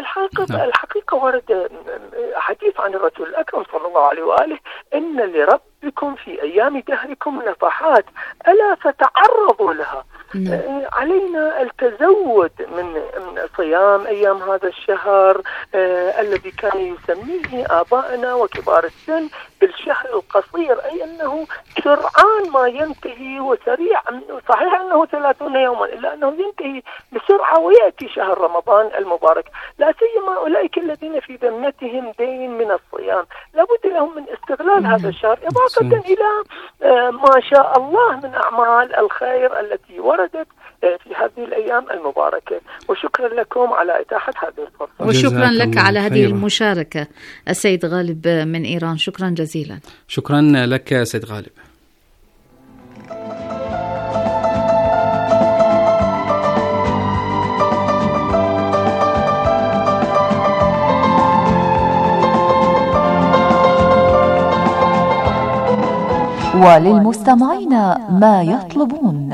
الحقيقة ورد حديث عن الرسول الأكرم صلى الله عليه وآله: إن لرب بكم في أيام دهركم نفحات ألا فتعرضوا لها. علينا التزود من صيام أيام هذا الشهر الذي كان يسميه آبائنا وكبار السن بالشهر القصير، أي أنه سرعان ما ينتهي وسريع. صحيح أنه 30 يوما إلا أنه ينتهي بسرعة ويأتي شهر رمضان المبارك، لا سيما أولئك الذين في ذمتهم دين من الصيام لابد لهم من استغلال هذا الشهر إضافة إلى ما شاء الله من أعمال الخير التي وردت في هذه الأيام المباركة. وشكرا لكم على إتاحة هذه الفرصة. وشكرا لك على هذه المشاركة السيد غالب من إيران، شكرا جزيلا. شكرا لك سيد غالب. وللمستمعين ما يطلبون.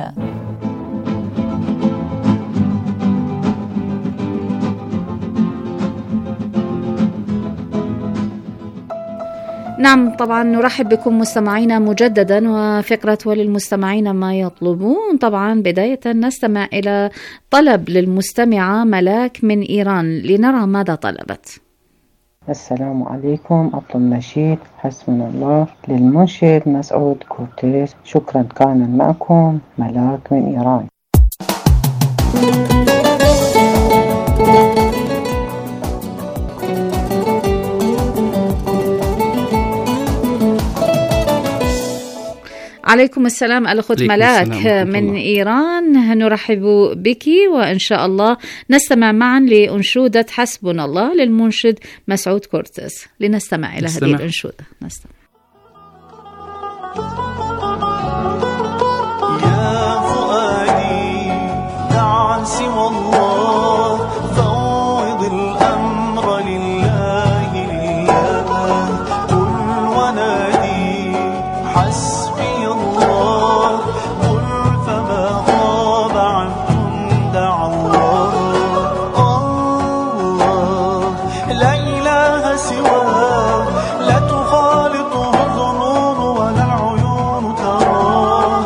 نعم، طبعا نرحب بكم مستمعينا مجددا، وفقرة وللمستمعين ما يطلبون. طبعا بداية نستمع إلى طلب للمستمعة ملاك من إيران لنرى ماذا طلبت. السلام عليكم، أطلب نشيد حسبنا الله للمنشد مسعود كورتيز. شكرا. كان معكم ملاك من إيران. عليكم السلام الأخت ملاك من إيران، نرحب بك وإن شاء الله نستمع معا لأنشودة حسبنا الله للمنشد مسعود كورتيز. لنستمع إلى هذه الأنشودة. نستمع. يا فؤادي دع سوى الله فوض الأمر لله لله قل ونادي حسبي الله قل فما غاب عنكم دع الله الله لا إله سواه لا تخالطه الظنون ولا العيون تراه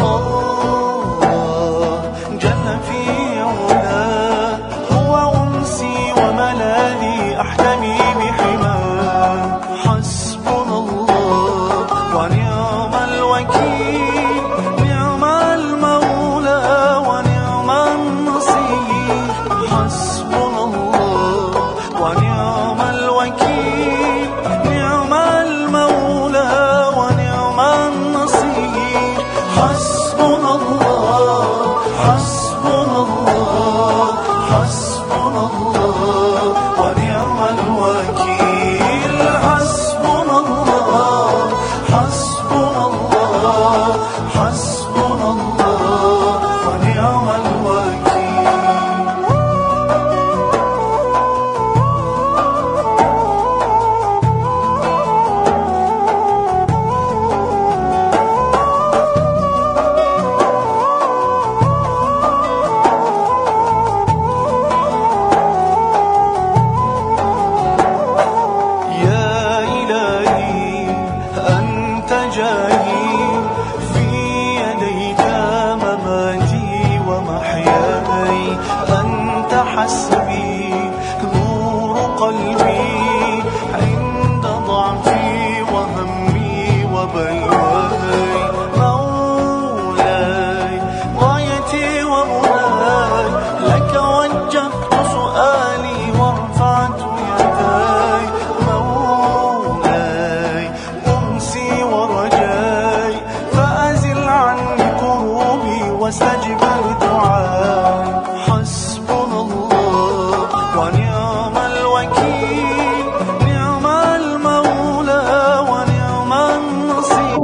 الله جل في علاه هو أنسي وملاذي أحتمي بحماه حسبنا الله ونعم الوكيل نعم المولى ونعم النصير حسبنا الله ونعم الوكيل نعم المولى ونعم النصير حسبنا الله حسبنا الله حسبنا الله ونعم الوكيل حسبنا الله حسبنا الله حسبنا الله ونعم الوكيل. يا إلهي أنت جاهي في يديك مماتي ومحياي أنت حسبي نور قلبي عند ضعفي وهمي وبلواي مولاي غايتي ومناي لك وجهت سؤالي ورفعت يداي مولاي أنسي ورجاي فأزل عني كروبي واستجب دعاي حسبنا الله ونعم الوكيل نعم المولى ونعم النصير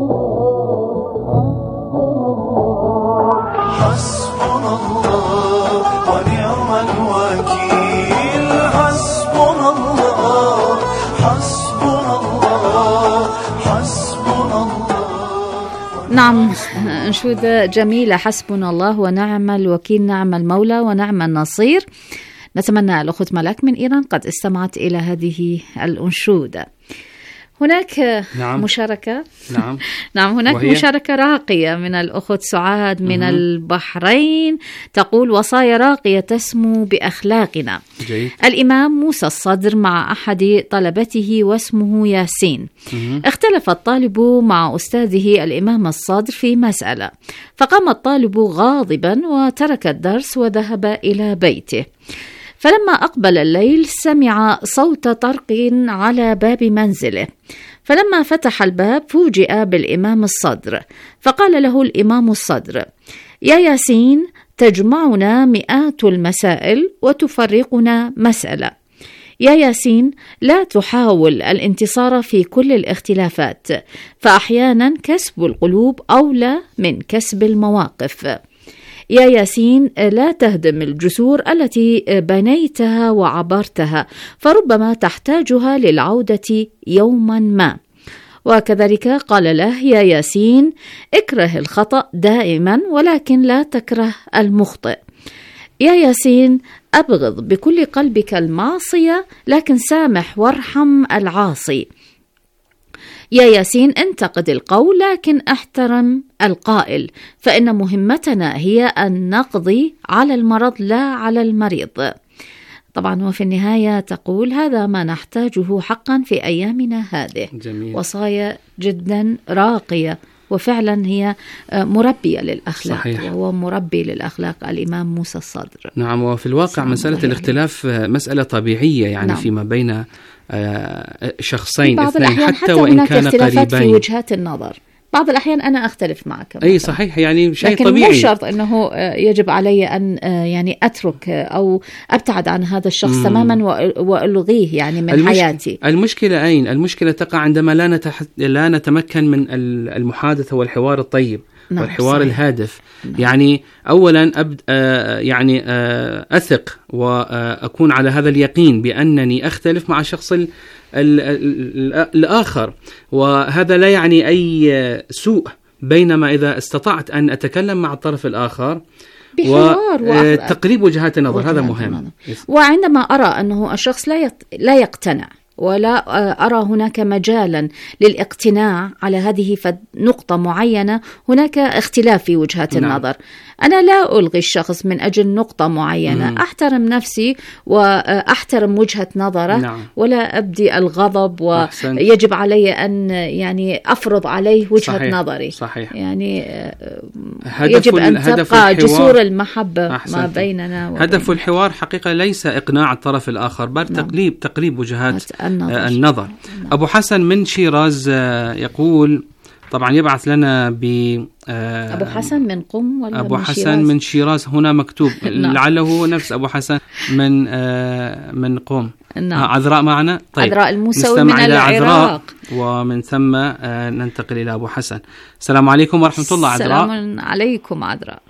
حسبنا الله ونعم الوكيل حسبنا الله حسبنا الله حسبنا الله. نعم، أنشودة جميلة، حسبنا الله ونعم الوكيل نعم المولى ونعم النصير. نتمنى الأخت ملاك من إيران قد استمعت إلى هذه الأنشودة. هناك نعم. مشاركة. نعم. نعم، هناك وهي؟ مشاركة راقية من الأخت سعاد من البحرين، تقول: وصايا راقية تسمو بأخلاقنا. جيد. الإمام موسى الصدر مع أحد طلبته واسمه ياسين. اختلف الطالب مع أستاذه الإمام الصدر في مسألة، فقام الطالب غاضبا وترك الدرس وذهب إلى بيته. فلما أقبل الليل سمع صوت طرق على باب منزله، فلما فتح الباب فوجئ بالإمام الصدر، فقال له الإمام الصدر: يا ياسين، تجمعنا مئات المسائل وتفرقنا مسألة. يا ياسين، لا تحاول الانتصار في كل الاختلافات، فأحيانا كسب القلوب أولى من كسب المواقف. يا ياسين، لا تهدم الجسور التي بنيتها وعبرتها، فربما تحتاجها للعودة يوما ما. وكذلك قال له: يا ياسين، اكره الخطأ دائما ولكن لا تكره المخطئ. يا ياسين، أبغض بكل قلبك المعصية لكن سامح وارحم العاصي. يا ياسين، انتقد القول لكن احترم القائل، فإن مهمتنا هي أن نقضي على المرض لا على المريض. طبعا وفي النهاية تقول: هذا ما نحتاجه حقا في أيامنا هذه. جميل. وصايا جدا راقية، وفعلا هي مربية للأخلاق. صحيح. وهو مربي للأخلاق الإمام موسى الصدر. نعم، وفي الواقع مسألة الاختلاف مسألة طبيعية يعني. نعم. فيما بين شخصين اثنين حتى وإن كان قريبين في وجهات النظر. بعض الأحيان أنا أختلف معك. أي صحيح، يعني شيء لكن طبيعي. مو شرط أنه يجب علي أن يعني أترك أو أبتعد عن هذا الشخص تماما وألغيه يعني من حياتي. المشكلة أين؟ المشكلة تقع عندما لا نتمكن من المحادثة والحوار الطيب. نعم. والحوار صحيح. الهادف. نعم. يعني أولا أثق وأكون على هذا اليقين بأنني أختلف مع الشخص الآخر، وهذا لا يعني أي سوء، بينما إذا استطعت أن أتكلم مع الطرف الآخر وتقريب وجهات النظر، هذا مهم. وعندما أرى أنه الشخص لا يقتنع ولا أرى هناك مجالا للاقتناع على هذه نقطة معينة، هناك اختلاف في وجهات النظر، أنا لا ألغي الشخص من أجل نقطة معينة. أحترم نفسي وأحترم وجهة نظره. ولا أبدي الغضب ويجب علي أن يعني أفرض عليه وجهة نظري. صحيح. يعني يجب أن تبقى جسور المحبة ما بيننا. هدف الحوار حقيقة ليس إقناع الطرف الآخر، بل تقريب وجهات النظر. أبو حسن من شيراز يقول، طبعا يبعث لنا أبو حسن من قم ولا أبو حسن من شيراز هنا مكتوب. لعله نفس أبو حسن من قم. عذراء معنا. طيب، عذراء الموسوي من العراق، ومن ثم ننتقل إلى أبو حسن. السلام عليكم ورحمة الله. عذراء. السلام عليكم عذراء.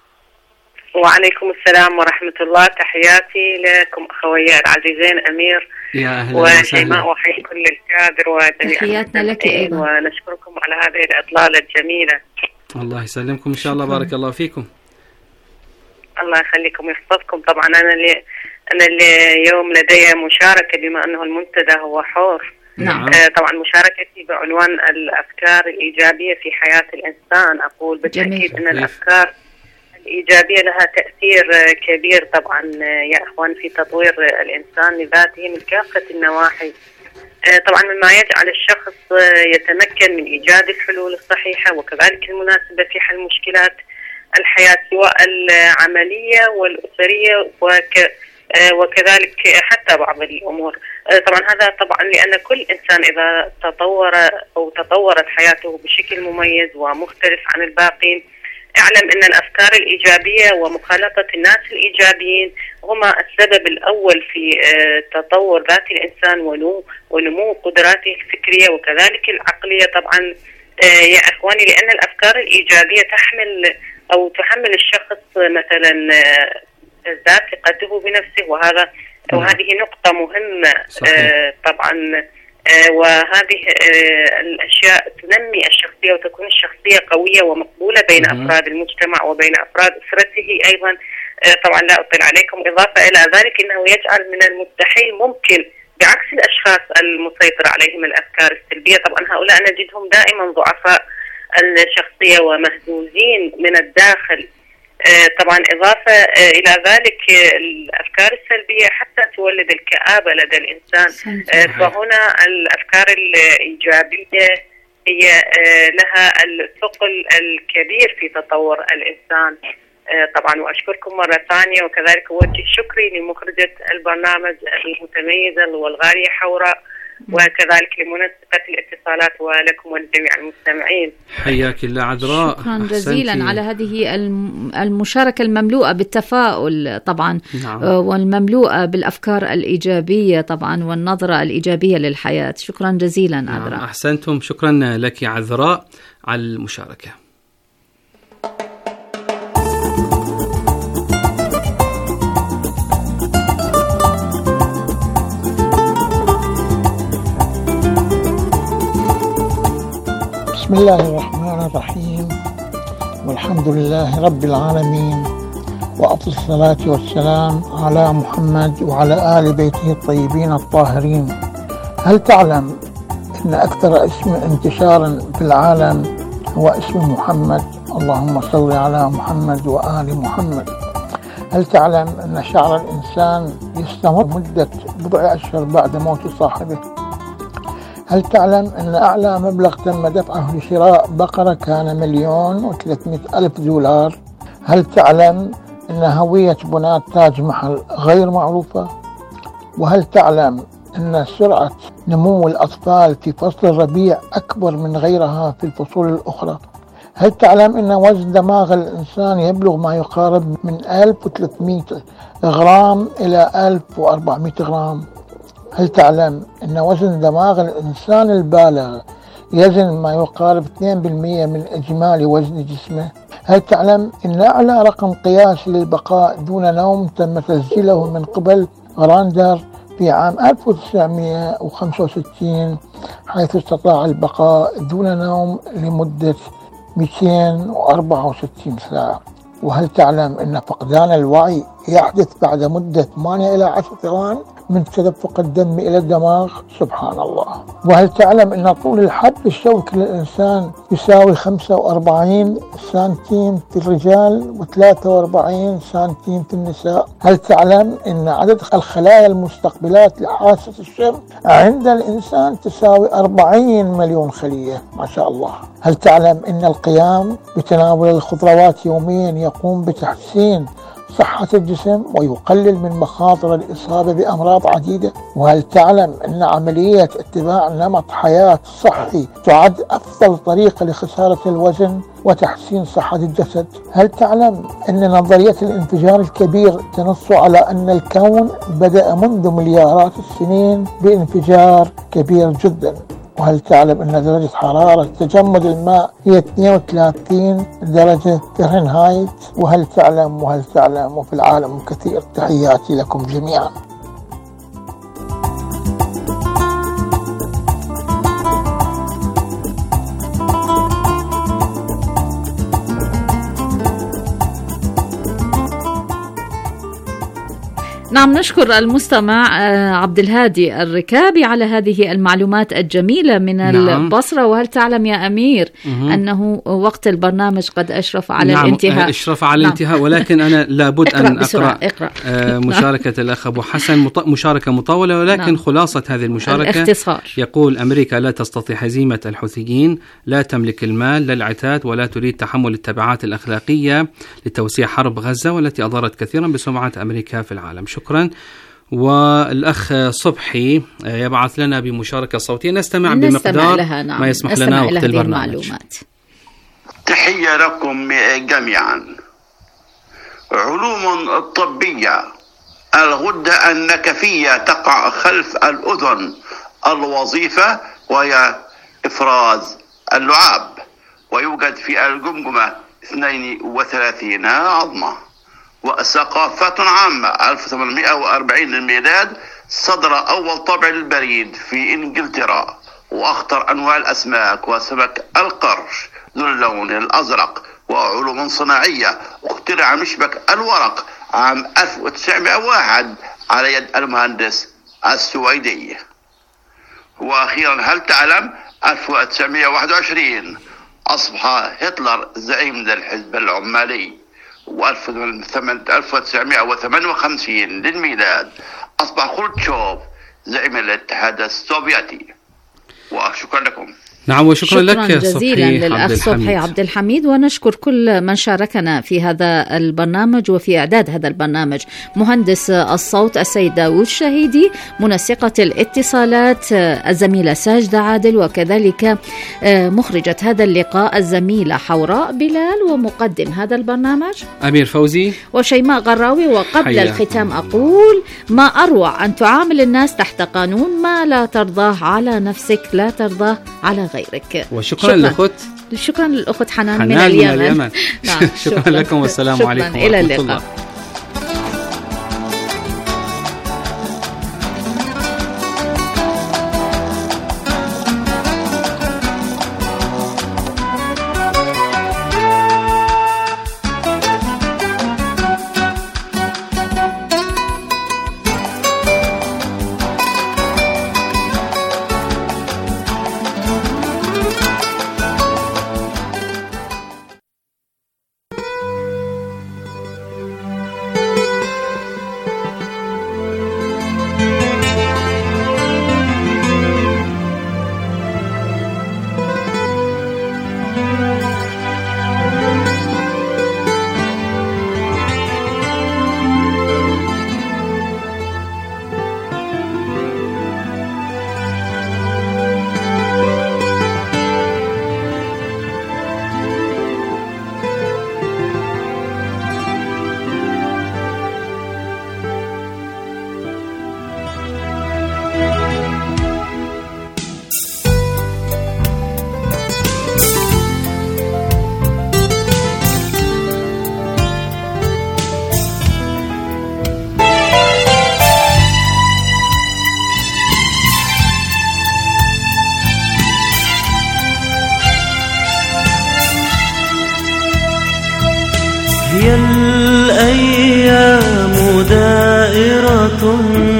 وعليكم السلام ورحمة الله. تحياتي لكم أخويا العزيزين أمير وشيماء، وحي كل الكادر وجميع المستمعين، ونشكركم على هذه الإطلالة الجميلة. الله يسلمكم إن شاء الله. بارك الله فيكم. الله يخليكم ويحفظكم. طبعا أنا اليوم لدي مشاركة بما أنه المنتدى هو حور. نعم. طبعا مشاركتي بعنوان الأفكار الإيجابية في حياة الإنسان. أقول بالتأكيد أن الأفكار الإيجابية لها تأثير كبير طبعا يا أخوان في تطوير الإنسان لذاته من كافة النواحي. طبعا مما يجعل الشخص يتمكن من إيجاد الحلول الصحيحة وكذلك المناسبة في حل مشكلات الحياة سواء العملية والأسرية وكذلك حتى بعض الأمور. طبعا هذا طبعا لأن كل إنسان إذا تطور أو تطورت حياته بشكل مميز ومختلف عن الباقين، اعلم أن الأفكار الإيجابية ومخالطة الناس الإيجابيين هما السبب الأول في تطور ذات الإنسان ونمو قدراته الفكرية وكذلك العقلية. طبعا يا أخواني، لأن الأفكار الإيجابية تحمل الشخص مثلا تزداد ثقته بنفسه، وهذه نقطة مهمة. طبعا وهذه الأشياء تنمي الشخصية وتكون الشخصية قوية ومقبولة بين أفراد المجتمع وبين أفراد أسرته أيضا. طبعا لا أطيل عليكم. إضافة إلى ذلك أنه يجعل من المستحيل ممكن بعكس الأشخاص المسيطر عليهم الأفكار السلبية. طبعا هؤلاء نجدهم دائما ضعفاء الشخصية ومهزوزين من الداخل. طبعا إضافة إلى ذلك الأفكار السلبية حتى تولد الكآبة لدى الإنسان. فهنا الأفكار الإيجابية هي لها الثقل الكبير في تطور الإنسان. طبعا وأشكركم مرة ثانية، وكذلك أوجه شكري لمخرجة البرنامج المتميزة والغالية حوراء، وكذلك لمنسقة الاتصالات ولكم ولجميع المستمعين. حياك الله عذراء، شكرا جزيلا على هذه المشاركة المملوءة بالتفاؤل طبعا. نعم. والمملوءة بالأفكار الإيجابية طبعا والنظرة الإيجابية للحياة. شكرا جزيلا عذراء. نعم. أحسنتم، شكرا لك عذراء على المشاركة. بسم الله الرحمن الرحيم، والحمد لله رب العالمين، وأفضل الصلاة والسلام على محمد وعلى آل بيته الطيبين الطاهرين. هل تعلم أن أكثر اسم انتشارا في العالم هو اسم محمد؟ اللهم صل على محمد وآل محمد. هل تعلم أن شعر الإنسان يستمر مدة بضع أشهر بعد موت صاحبه؟ هل تعلم أن أعلى مبلغ تم دفعه لشراء بقرة كان $1,300,000؟ هل تعلم أن هوية بناة تاج محل غير معروفة؟ وهل تعلم أن سرعة نمو الأطفال في فصل الربيع أكبر من غيرها في الفصول الأخرى؟ هل تعلم أن وزن دماغ الإنسان يبلغ ما يقارب من 1300 غرام إلى 1400 غرام؟ هل تعلم أن وزن دماغ الإنسان البالغ يزن ما يقارب 2% من إجمالي وزن جسمه؟ هل تعلم أن أعلى رقم قياسي للبقاء دون نوم تم تسجيله من قبل راندر في عام 1965، حيث استطاع البقاء دون نوم لمدة 264 ساعة؟ وهل تعلم أن فقدان الوعي يحدث بعد مدة 8 إلى 10 ثوان من تدفق الدم إلى الدماغ؟ سبحان الله. وهل تعلم أن طول الحبل الشوكي للإنسان يساوي 45 سنتيم في الرجال و43 سنتيم في النساء؟ هل تعلم أن عدد الخلايا المستقبلات لحاسة الشم عند الإنسان تساوي 40 مليون خلية؟ ما شاء الله. هل تعلم أن القيام بتناول الخضروات يوميا يقوم بتحسين صحة الجسم ويقلل من مخاطر الإصابة بأمراض عديدة؟ وهل تعلم أن عملية اتباع نمط حياة صحي تعد أفضل طريقة لخسارة الوزن وتحسين صحة الجسد؟ هل تعلم أن نظرية الانفجار الكبير تنص على أن الكون بدأ منذ مليارات السنين بانفجار كبير جدا؟ وهل تعلم أن درجة حرارة تجمد الماء هي 32 درجة فahrenheit؟ وهل تعلم وفي العالم كثير. تحياتي لكم جميعا. نعم، نشكر المستمع عبد الهادي الركابي على هذه المعلومات الجميلة من البصرة. وهل تعلم يا أمير أنه وقت البرنامج قد أشرف على الانتهاء؟ أشرف على الانتهاء، ولكن أنا لابد أن أقرأ مشاركة الأخ أبو حسن، مشاركة مطولة ولكن خلاصة هذه المشاركة الاختصار. يقول: أمريكا لا تستطيع هزيمة الحوثيين، لا تملك المال لا العتاد ولا تريد تحمل التبعات الأخلاقية لتوسيع حرب غزة والتي أضرت كثيرا بسمعة أمريكا في العالم. شكرا. والأخ صبحي يبعث لنا بمشاركة صوتية نستمع بمقدار ما يسمح لنا وقت البرنامج. تحية لكم جميعا. علوم طبية: الغدة النكفية تقع خلف الأذن، الوظيفة وهي إفراز اللعاب، ويوجد في الجمجمة 32 عظمة. وثقافة عامة: 1840 للميلاد صدر أول طابع للبريد في إنجلترا، وأخطر أنواع الأسماك وسمك القرش ذو اللون الأزرق. وعلوم صناعية: اخترع مشبك الورق عام 1901 على يد المهندس السويدي. وأخيرا هل تعلم 1921 أصبح هتلر زعيم للحزب العمالي، و1958 للميلاد أصبح خروتشوف زعيم الاتحاد السوفيتي. وشكرا لكم. نعم، وشكرا لك جزيلا للأخ صبحي عبد الحميد، ونشكر كل من شاركنا في هذا البرنامج وفي إعداد هذا البرنامج، مهندس الصوت السيد داود شهيدي، منسقة الاتصالات الزميلة ساجدة عادل، وكذلك مخرجة هذا اللقاء الزميلة حوراء بلال، ومقدم هذا البرنامج أمير فوزي وشيماء غراوي. وقبل الختام أقول: ما أروع أن تعامل الناس تحت قانون، ما لا ترضاه على نفسك لا ترضاه على غيرك. وشكرا للأخت حنان من اليمن. نعم. شكرا لكم والسلام عليكم إلى اللقاء. هي الأيام دائرة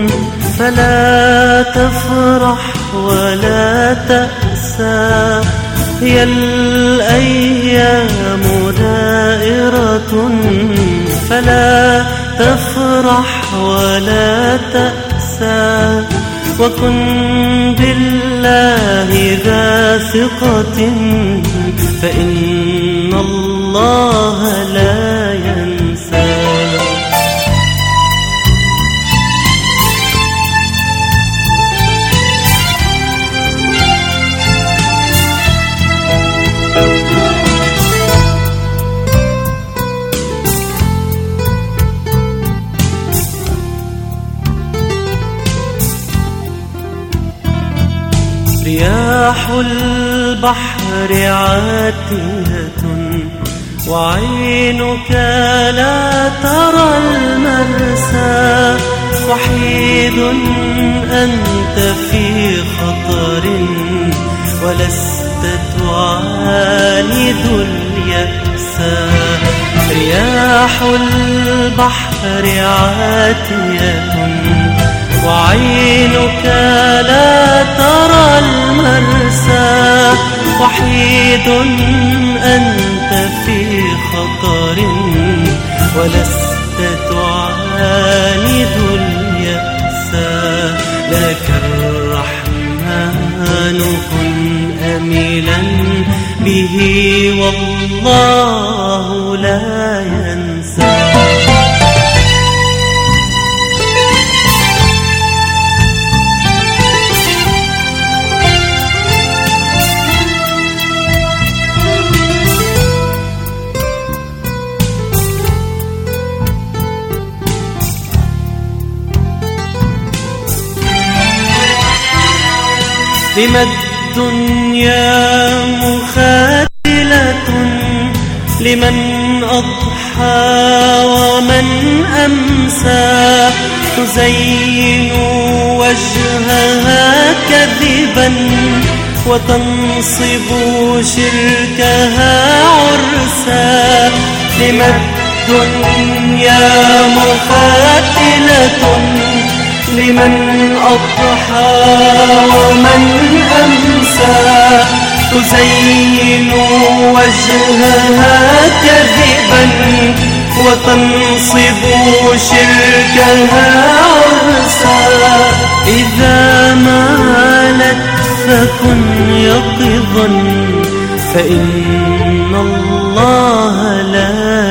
فلا تفرح ولا تأسى. هي الأيام دائرة فلا تفرح ولا تأسى. وكن بالله ذا ثقة فإن الله لا ينسى. رياح البحر عاتية وعينك لا ترى المرسى. وحيد أنت في خطر ولست تعاند اليأس. رياح البحر عاتية وعينك لا ترى المرسى. وحيد أنت في خطر ولست تعاند اليأس. لك الرحمن كن أميلا به والله لا ينسى. لما الدنيا مخاتلة لمن أضحى ومن أمسى. تزين وجهها كذبا وتنصب شركها عرسا. لما الدنيا مخاتلة لمن أضحى ومن أمسى تزين وجهها كذبا وتنصب شركها عرسا. إذا مالت فكن يقظا فإن الله لا